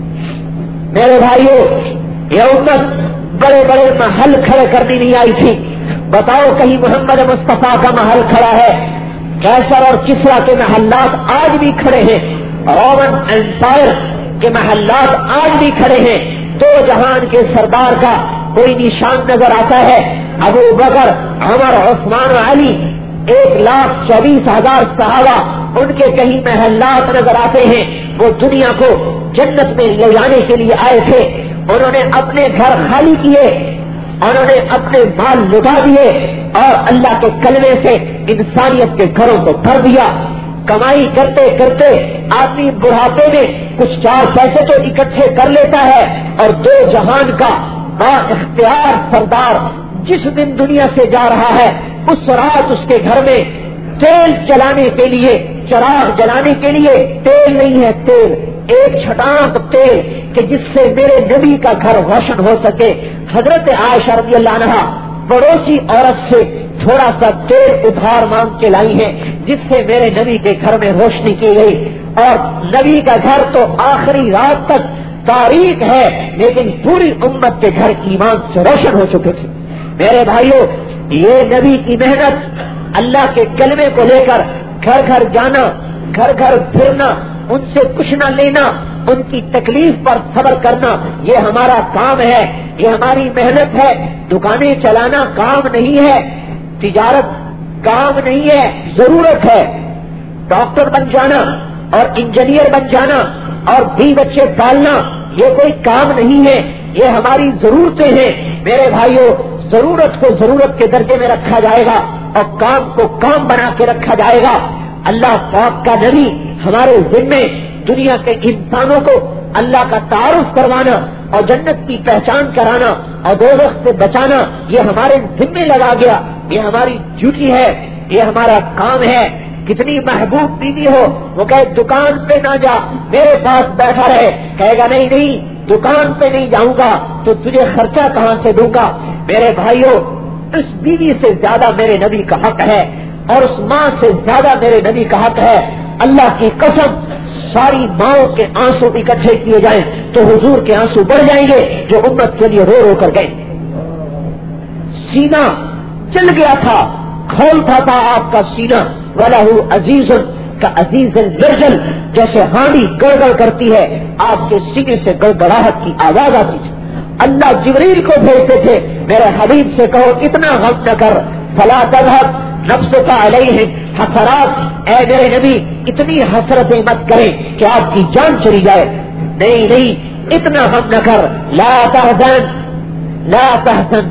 میرے بھائیو، یہ امت بڑے بڑے محل کھڑے کرنی نہیں آئی تھی۔ بتاؤ کہیں محمد مصطفیٰ کا محل کھڑا ہے؟ کیسر اور کسرا کے محلات آج بھی کھڑے ہیں، رومن امپائر کے محلات آج بھی کھڑے ہیں۔ دو جہان کے سردار کا کوئی نشان نظر آتا ہے؟ ابو بکر، عمر، عثمان، علی، ایک لاکھ چوبیس ہزار صحابہ، ان کے کہیں محلات نظر آتے ہیں؟ وہ دنیا کو جنت میں لے جانے کے لیے آئے تھے، انہوں نے اپنے گھر خالی کیے، انہوں نے اپنے مال لٹا دیے اور اللہ کے کلمے سے انسانیت کے گھروں کو بھر دیا۔ کمائی کرتے کرتے آدمی بڑھاپے میں کچھ چار پیسے تو اکٹھے کر لیتا ہے اور دو جہان کا با اختیار سردار جس دن دنیا سے جا رہا ہے اس رات اس کے گھر میں تیل جلانے کے لیے، چراغ جلانے کے لیے تیل نہیں ہے، تیل ایک چھٹانک تیل کہ جس سے میرے نبی کا گھر روشن ہو سکے۔ حضرت عائشہ رضی اللہ عنہا پڑوسی عورت سے تھوڑا سا تیل ادھار مانگ کے لائی ہے جس سے میرے نبی کے گھر میں روشنی کی گئی، اور نبی کا گھر تو آخری رات تک تاریک ہے لیکن پوری امت کے گھر ایمان سے روشن ہو چکے تھے۔ میرے بھائیوں، یہ نبی کی محنت، اللہ کے کلمے کو لے کر گھر گھر جانا، گھر گھر پھرنا، ان سے کچھ نہ لینا، ان کی تکلیف پر صبر کرنا، یہ ہمارا کام ہے، یہ ہماری محنت ہے۔ دکانیں چلانا کام نہیں ہے، تجارت کام نہیں ہے، ضرورت ہے۔ ڈاکٹر بن جانا اور انجینئر بن جانا اور بھی بچے پالنا یہ کوئی کام نہیں ہے، یہ ہماری ضرورتیں ہیں۔ میرے بھائیوں، ضرورت کو ضرورت کے درجے میں رکھا جائے گا اور کام کو کام بنا کے رکھا جائے گا۔ اللہ پاک کا نبی ہمارے ذمے دنیا کے انسانوں کو اللہ کا تعارف کروانا اور جنت کی پہچان کرانا اور دوزخ سے بچانا یہ ہمارے ذمے لگا گیا، یہ ہماری ڈیوٹی ہے، یہ ہمارا کام ہے۔ کتنی محبوب بیوی ہو، وہ کہے دکان پہ نہ جا، میرے پاس بیٹھا رہے، کہے گا نہیں نہیں دکان پہ نہیں جاؤں گا تو تجھے خرچہ کہاں سے دوں گا؟ میرے بھائیوں، اس بیوی سے زیادہ میرے نبی کا حق ہے اور اس ماں سے زیادہ میرے نبی کا حق ہے۔ اللہ کی قسم، ساری ماؤں کے آنسو اکٹھے کیے جائیں تو حضور کے آنسو بڑھ جائیں گے جو امت کے لیے رو رو کر گئے۔ سینہ چل گیا تھا، کھولتا تھا آپ کا سینہ، وَلَهُ عَزِيزٌ کا عزیز المرجل، جیسے ہانڈی گڑگڑ کرتی ہے آپ کے سینے سے گڑگڑاہٹ کی آواز آتی تھی۔ اللہ جبریل کو بھیجتے تھے، میرے حبیب سے کہو اتنا غم نہ کر، فلا تذهب نفسك علیہم حسرات، اے میرے نبی اتنی حسرتیں مت کریں کہ آپ کی جان چلی جائے، نہیں نہیں اتنا غم نہ کر، لا تحزن لا تحزن،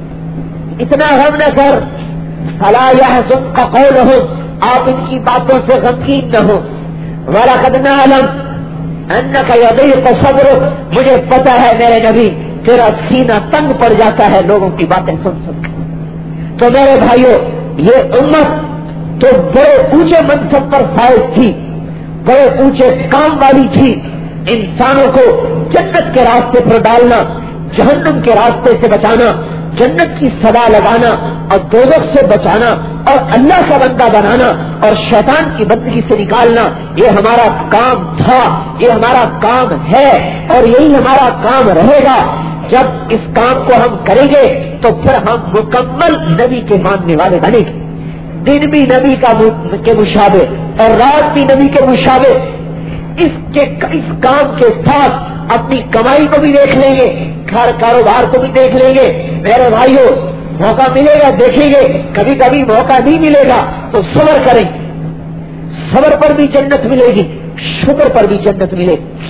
اتنا غم نہ کر، فلا يحزنك قولهم، آپ ان کی باتوں سے غمگین نہ ہو، وَلَقَدْ نَعْلَمُ أَنَّكَ يَضِيقُ صَدْرُكَ، مجھے پتا ہے میرے نبی تیرا سینہ تنگ پڑ جاتا ہے لوگوں کی باتیں سن سن کر۔ تو میرے بھائیوں، یہ امت تو بڑے اونچے منصب پر فائز تھی، بڑے اونچے کام والی تھی، انسانوں کو جنت کے راستے پر ڈالنا، جہنم کے راستے سے بچانا، جنت کی صدا لگانا اور دوزخ سے بچانا اور اللہ کا بندہ بنانا اور شیطان کی بندگی سے نکالنا، یہ ہمارا کام تھا، یہ ہمارا کام ہے اور یہی ہمارا کام رہے گا۔ جب اس کام کو ہم کریں گے تو پھر ہم مکمل نبی کے ماننے والے بنیں گے، دن بھی نبی کا کے مشابہ اور رات بھی نبی کے مشابہ، اس کے اس کام کے ساتھ اپنی کمائی کو بھی دیکھ لیں گے، گھر کاروبار کو بھی دیکھ لیں گے۔ میرے بھائیوں، موقع ملے گا دیکھیں گے، کبھی کبھی موقع نہیں ملے گا تو صبر کریں، صبر پر بھی جنت ملے گی، شکر پر بھی جنت ملے گی۔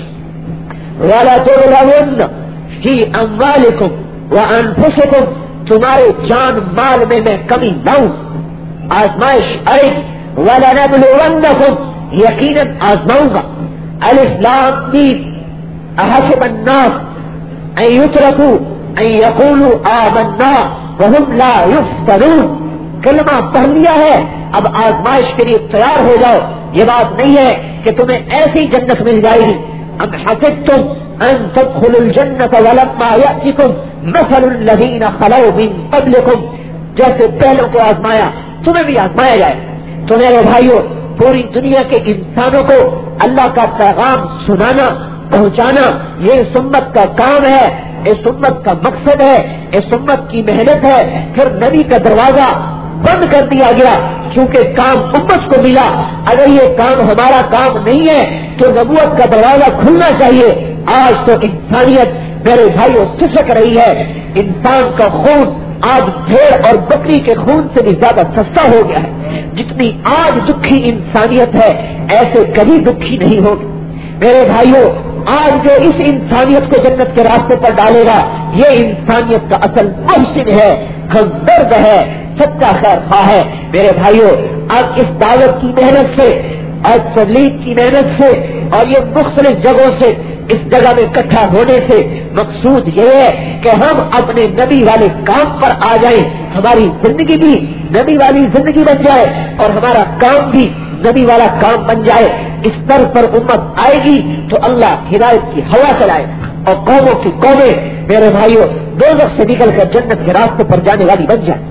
وَلَا تُظْلَمُونَ فِي أَمْوَالِكُمْ وَأَنفُسِكُمْ، تمہارے جان مال میں میں کمی لاؤں، آزمائش آئے گی۔ وَلَنَبْلُوَنَّكُمْ، یقیناً آزماؤں گا۔ الف لام میم، احسب الناس ان یترکوا ان یقولوا آمنا وهم لا یفتنون، کلمہ پڑھ لیا ہے، اب آزمائش کے لیے تیار ہو جاؤ۔ یہ بات نہیں ہے کہ تمہیں ایسی جنت مل جائے گی۔ ام حسبتم ان تدخلوا الجنة ولما یأتکم مثل الذین خلوا من قبلکم، جیسے پہلوں کو آزمایا تمہیں بھی آزمایا جائے۔ تو میرے بھائیوں، پوری دنیا کے انسانوں کو اللہ کا پیغام سنانا، پہنچانا، یہ اس امت کا کام ہے، اس امت کا مقصد ہے، اس امت کی محنت ہے۔ پھر نبی کا دروازہ بند کر دیا گیا کیونکہ کام امت کو ملا۔ اگر یہ کام ہمارا کام نہیں ہے تو نبوت کا دروازہ کھلنا چاہیے۔ آج تو انسانیت میرے بھائیوں سسک رہی ہے، انسان کا خون آج بھیڑ اور بکری کے خون سے بھی زیادہ سستا ہو گیا ہے۔ جتنی آج دکھی انسانیت ہے ایسے کبھی دکھی نہیں ہوگی۔ میرے بھائیوں، آج جو اس انسانیت کو جنت کے راستے پر ڈالے گا یہ انسانیت کا اصل محسن ہے، ہمدرد ہے، سچا خیر خواہ ہے۔ میرے بھائیوں، آج اس دعوت کی محنت سے اور تبلیغ کی محنت سے اور یہ مختلف جگہوں سے اس جگہ میں اکٹھا ہونے سے مقصود یہ ہے کہ ہم اپنے نبی والے کام پر آ جائیں، ہماری زندگی بھی نبی والی زندگی بن جائے اور ہمارا کام بھی نبی والا کام بن جائے۔ اس طرح پر امت آئے گی تو اللہ ہدایت کی ہوا چلائے اور قوموں کی قومیں میرے بھائیوں دوزخ سے نکل کر جنت کے راستے پر جانے والی بن جائے۔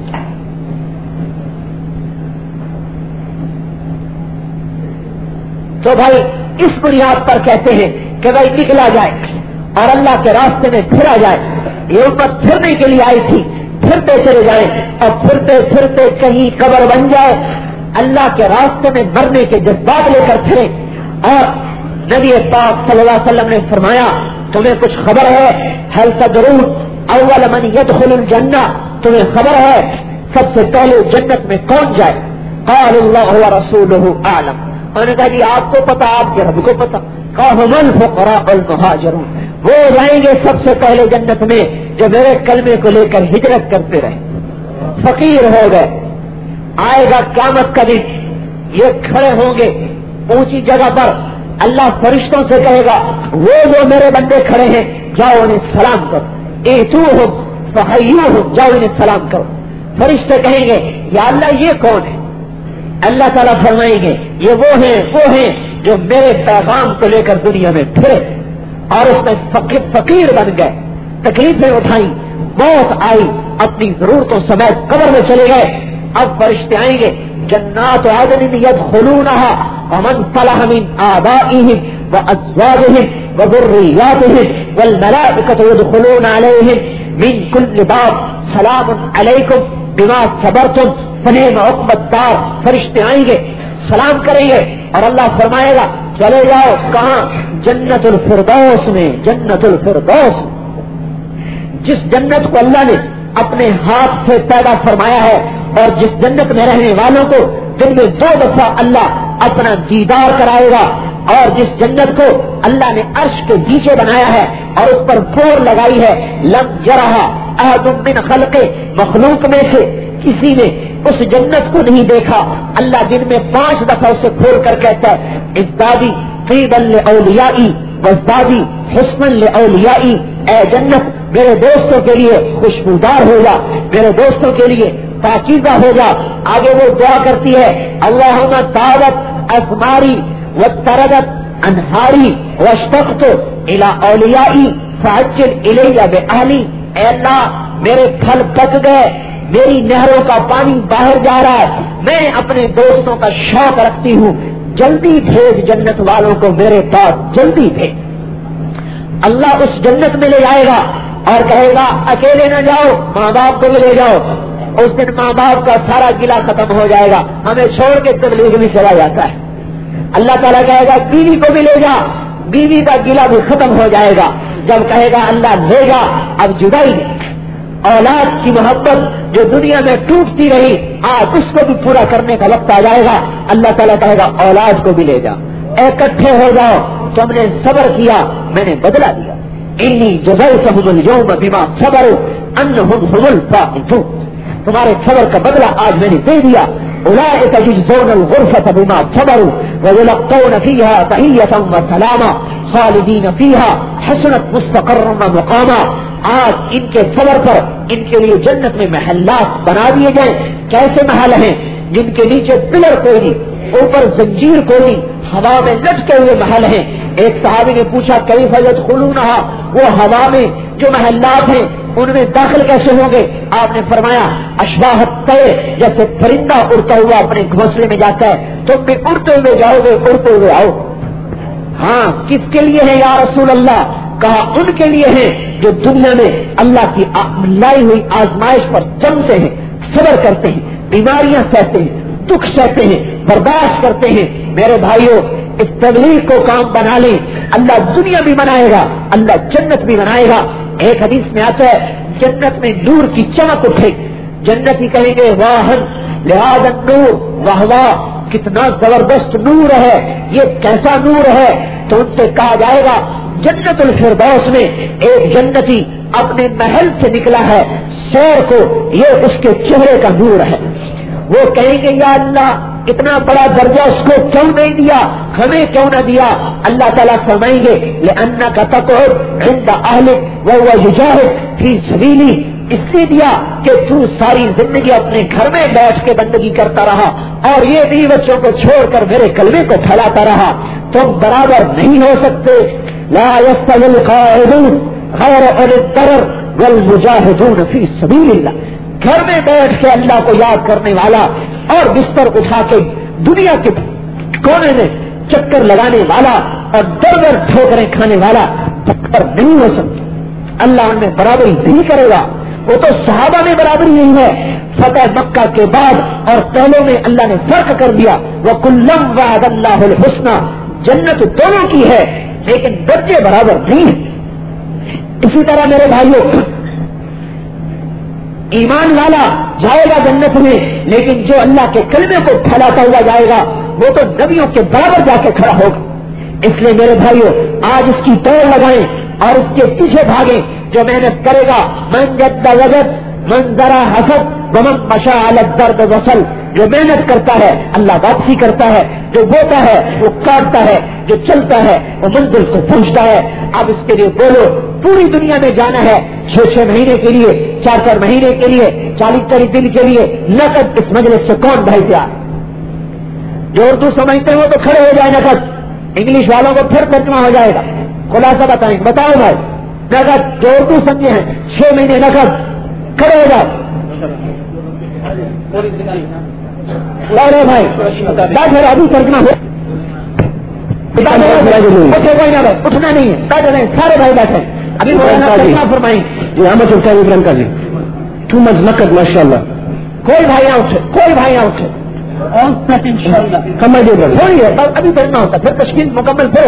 تو بھائی اس بنیاد پر کہتے ہیں کہ بھائی نکلا جائے اور اللہ کے راستے میں پھرا جائے۔ یہ امت پھرنے کے لیے آئی تھی، پھرتے چلے جائیں اور پھرتے پھرتے کہیں قبر بن جائے، اللہ کے راستے میں مرنے کے جذبات لے کر پھریں۔ اور نبی پاک صلی اللہ علیہ وسلم نے فرمایا تمہیں کچھ خبر ہے؟ هل تدرون اول من يدخل الجنہ، تمہیں خبر ہے سب سے پہلے جنت میں کون جائے؟ قال اللہ ورسولہ اعلم، انہوں نے کہا جی آپ کو پتا، آپ کے رب کو پتا۔ قال هم الفقراء المہاجرون، وہ جائیں گے سب سے پہلے جنت میں جو میرے کلمے کو لے کر ہجرت کرتے رہے، فقیر ہو گئے۔ آئے گا قیامت کا دن، یہ کھڑے ہوں گے اونچی جگہ پر، اللہ فرشتوں سے کہے گا وہ جو میرے بندے کھڑے ہیں جاؤ انہیں سلام کرو، ایتوہم فحیوہم، جاؤ انہیں سلام کرو۔ فرشتے کہیں گے یا اللہ یہ کون ہے؟ اللہ تعالیٰ فرمائیں گے یہ وہ ہیں وہ ہیں جو میرے پیغام کو لے کر دنیا میں پھرے اور اس میں فقیر, فقیر بن گئے، تکلیفیں اٹھائیں، موت آئی، اپنی ضرورتوں سمیت قبر میں چلے گئے۔ اب فرشتے آئیں گے جنات عدن يدخلونها ومن صلح من آبائهم وأزواجهم وذرياتهم والملائكة يدخلون عليهم من كل باب سلام عليكم بما صبرتم فنعم عقبى الدار۔ فرشتے آئیں گے سلام کریں گے اور اللہ فرمائے گا چلے جاؤ کہاں؟ جنت الفردوس میں. جنت الفردوس جس جنت کو اللہ نے اپنے ہاتھ سے پیدا فرمایا ہے اور جس جنت میں رہنے والوں کو دن میں دو دفعہ اللہ اپنا دیدار کرائے گا اور جس جنت کو اللہ نے عرش کے نیچے بنایا ہے اور اس پر پور لگائی ہے. لم یرہا احد من خلق، مخلوق میں سے کسی نے اس جنت کو نہیں دیکھا. اللہ دن میں پانچ دفعہ اسے کھول کر کہتا ہے ازدادی طیبا لاولیائی وازدادی حسنا لاولیائی. اے جنت میرے دوستوں کے لیے خوشبودار ہو جا، میرے دوستوں کے لیے پاکیزہ ہو جا. آگے وہ دعا کرتی ہے اللہم طابت ازماری وطردت انہاری واشتقت الی اولیائی فعجل الی باہلی. اے اللہ میرے پھل پک گئے، میری نہروں کا پانی باہر جا رہا ہے، میں اپنے دوستوں کا شوق رکھتی ہوں، جلدی بھیج جنت والوں کو میرے پاس، جلدی بھیج. اللہ اس جنت میں لے جائے گا اور کہے گا اکیلے نہ جاؤ، ماں باپ کو بھی لے جاؤ. اس دن ماں باپ کا سارا گلہ ختم ہو جائے گا، ہمیں چھوڑ کے تبلیغ بھی چلا جاتا ہے. اللہ تعالیٰ کہے گا بیوی کو بھی لے جا، بیوی کا گلہ بھی ختم ہو جائے گا. جب کہے گا اللہ لے گا، اب جدائی اولاد کی محبت جو دنیا میں ٹوٹتی رہی آج اس کو بھی پورا کرنے کا وقت آ جائے گا. اللہ تعالیٰ کہے گا اولاد کو بھی لے جا، اکٹھے ہو جاؤ، تم نے صبر کیا میں نے بدلہ دیا. انی جزیتہم اليوم بما صبروا انہم هم الفائزون. تمہارے صبر کا بدلہ آج میں نے دے دیا. اولئک یجزون الغرفۃ بما صبروا ویلقون فیہا تحیۃ وسلاما خالدین فیہا حسنت مستقرا ومقاما. آج ان کے صبر پر ان کے لیے جنت میں محلات بنا دیے گئے. کیسے محل ہیں؟ جن کے نیچے پلر کوئی نہیں، اوپر زنجیر کوئی نہیں، ہوا میں لٹکے ہوئے محل ہیں. ایک صحابی نے پوچھا کیف یدخلونہا، وہ ہوا میں جو محلات ہیں ان میں داخل کیسے ہوں گے؟ آپ نے فرمایا اشباہ الطیر، جیسے پرندہ اڑتا ہوا اپنے گھونسلے میں جاتا ہے، تم بھی اڑتے ہوئے جاؤ گے، اڑتے ہوئے آؤ. ہاں کس کے لیے ہے یا رسول اللہ؟ کہا ان کے لیے ہے جو دنیا میں اللہ کی لائی ہوئی آزمائش پر جمتے ہیں، صبر کرتے ہیں، بیماریاں سہتے ہیں، دکھ سہتے ہیں، برداشت کرتے ہیں. میرے بھائیوں اس تبلیغ کو کام بنا لیں، اللہ دنیا بھی بنائے گا، اللہ جنت بھی بنائے گا. ایک حدیث میں آتا ہے جنت میں نور کی چمک اٹھے، جنت ہی کہیں گے واہ لہذا نور، واہ واہ کتنا زبردست نور ہے، یہ کیسا نور ہے. تو ان سے کہا جائے گا جنت الفردوس میں ایک جنتی اپنے محل سے نکلا ہے سیر کو، یہ اس کے چہرے کا نور ہے. وہ کہیں گے یا اللہ اتنا بڑا درجہ اس کو کیوں نہیں دیا، ہمیں کیوں نہ دیا؟ اللہ تعالیٰ فرمائیں گے لأنك تقعد عند أهلك وهو يجاهد في سبيلي، اس لیے دیا کہ تو ساری زندگی اپنے گھر میں بیٹھ کے بندگی کرتا رہا اور یہ بھی بچوں کو چھوڑ کر میرے کلمے کو پھیلاتا رہا. تم برابر نہیں ہو سکتے. لا يستوي القاعدون غير أولي الضرر والمجاهدون في سبيل الله. گھر میں بیٹھ کے اللہ کو یاد کرنے والا اور بستر اٹھا کے دنیا کے کونے میں چکر لگانے والا اور در در ٹھوکریں کھانے والا پر نہیں ہو سکتا. اللہ ان میں برابری نہیں کرے گا. وہ تو صحابہ میں برابری نہیں ہے. فتح مکہ کے بعد اور پہلے میں اللہ نے فرق کر دیا. وَكُلًّا وَعَدَ اللَّهُ الْحُسْنَى، جنت دونوں کی ہے لیکن درجے برابر نہیں ہیں. اسی طرح میرے بھائیوں ایمان والا جائے گا جنت میں، لیکن جو اللہ کے کلمے کو پھیلاتا ہوا جائے گا وہ تو نبیوں کے برابر جا کے کھڑا ہوگا. اس لیے میرے بھائیوں آج اس کی دوڑ لگائیں اور اس کے پیچھے بھاگیں. جو محنت کرے گا من جد وجد من ذرا حسد ومن مشى على الدرد وصل. جو محنت کرتا ہے اللہ واپسی کرتا ہے، جو بوتا ہے وہ کاٹتا ہے، جو چلتا ہے وہ منزل کو پہنچتا ہے. اب اس کے لیے بولو پوری دنیا میں جانا ہے، چھ چھ مہینے کے لیے، چار چار مہینے کے لیے، چالیس چالیس دن کے لیے. نقد اس مجلس سے کون بھائی تیار؟ جو اردو سمجھتے ہیں وہ تو کھڑے ہو جائے نقد. انگلش والوں کو پھر ترجمہ ہو جائے گا. خلاصہ بتائیں بتاؤ بھائی نقد جو اردو سمجھے ہیں چھ مہینے نقد کھڑے ہو جاؤ. بھائی ابھی ترجمہ ہو اٹھنا نہیں ہے، بیٹھے رہے سارے بھائی بیٹھے. ابھی ترجمہ فرمائیں جی. احمد ابراہیم کر لی ٹو منتھ نقد ماشاء اللہ. کوئی بھائی نہ اٹھے، کوئی بھائی نہ اٹھے. all set inshallah. سمجھے تھوڑی ہے بس ابھی بیٹھنا ہوتا پھر تشکیل مکمل پھر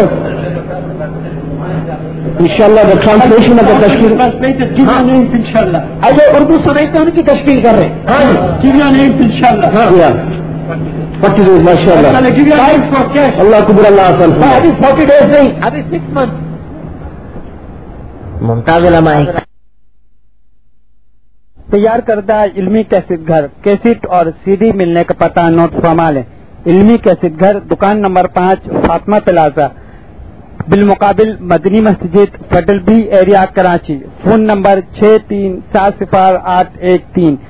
انشاءاللہ the translation of the تشکیل Give your names inshallah. اجے اردو سمجھتے ہیں ان کی تشکیل کر رہے ہیں. ہاں جی Give your names inshallah. Forty days ماشاء اللہ. Give your names for cash. اللہ قبر اللہ حسن. ابھی فورٹی ڈیز نہیں ابھی سکس منتھ. ممتاز علماء تیار کردہ علمی کیسٹ گھر کیسٹ اور سی ڈی ملنے کا پتہ نوٹ فرما لیں. علمی کیسٹ گھر دکان نمبر پانچ فاطمہ پلازا بالمقابل مدنی مسجد Federal B Area Karachi. Phone number چھ تین سات صفر آٹھ ایک تین.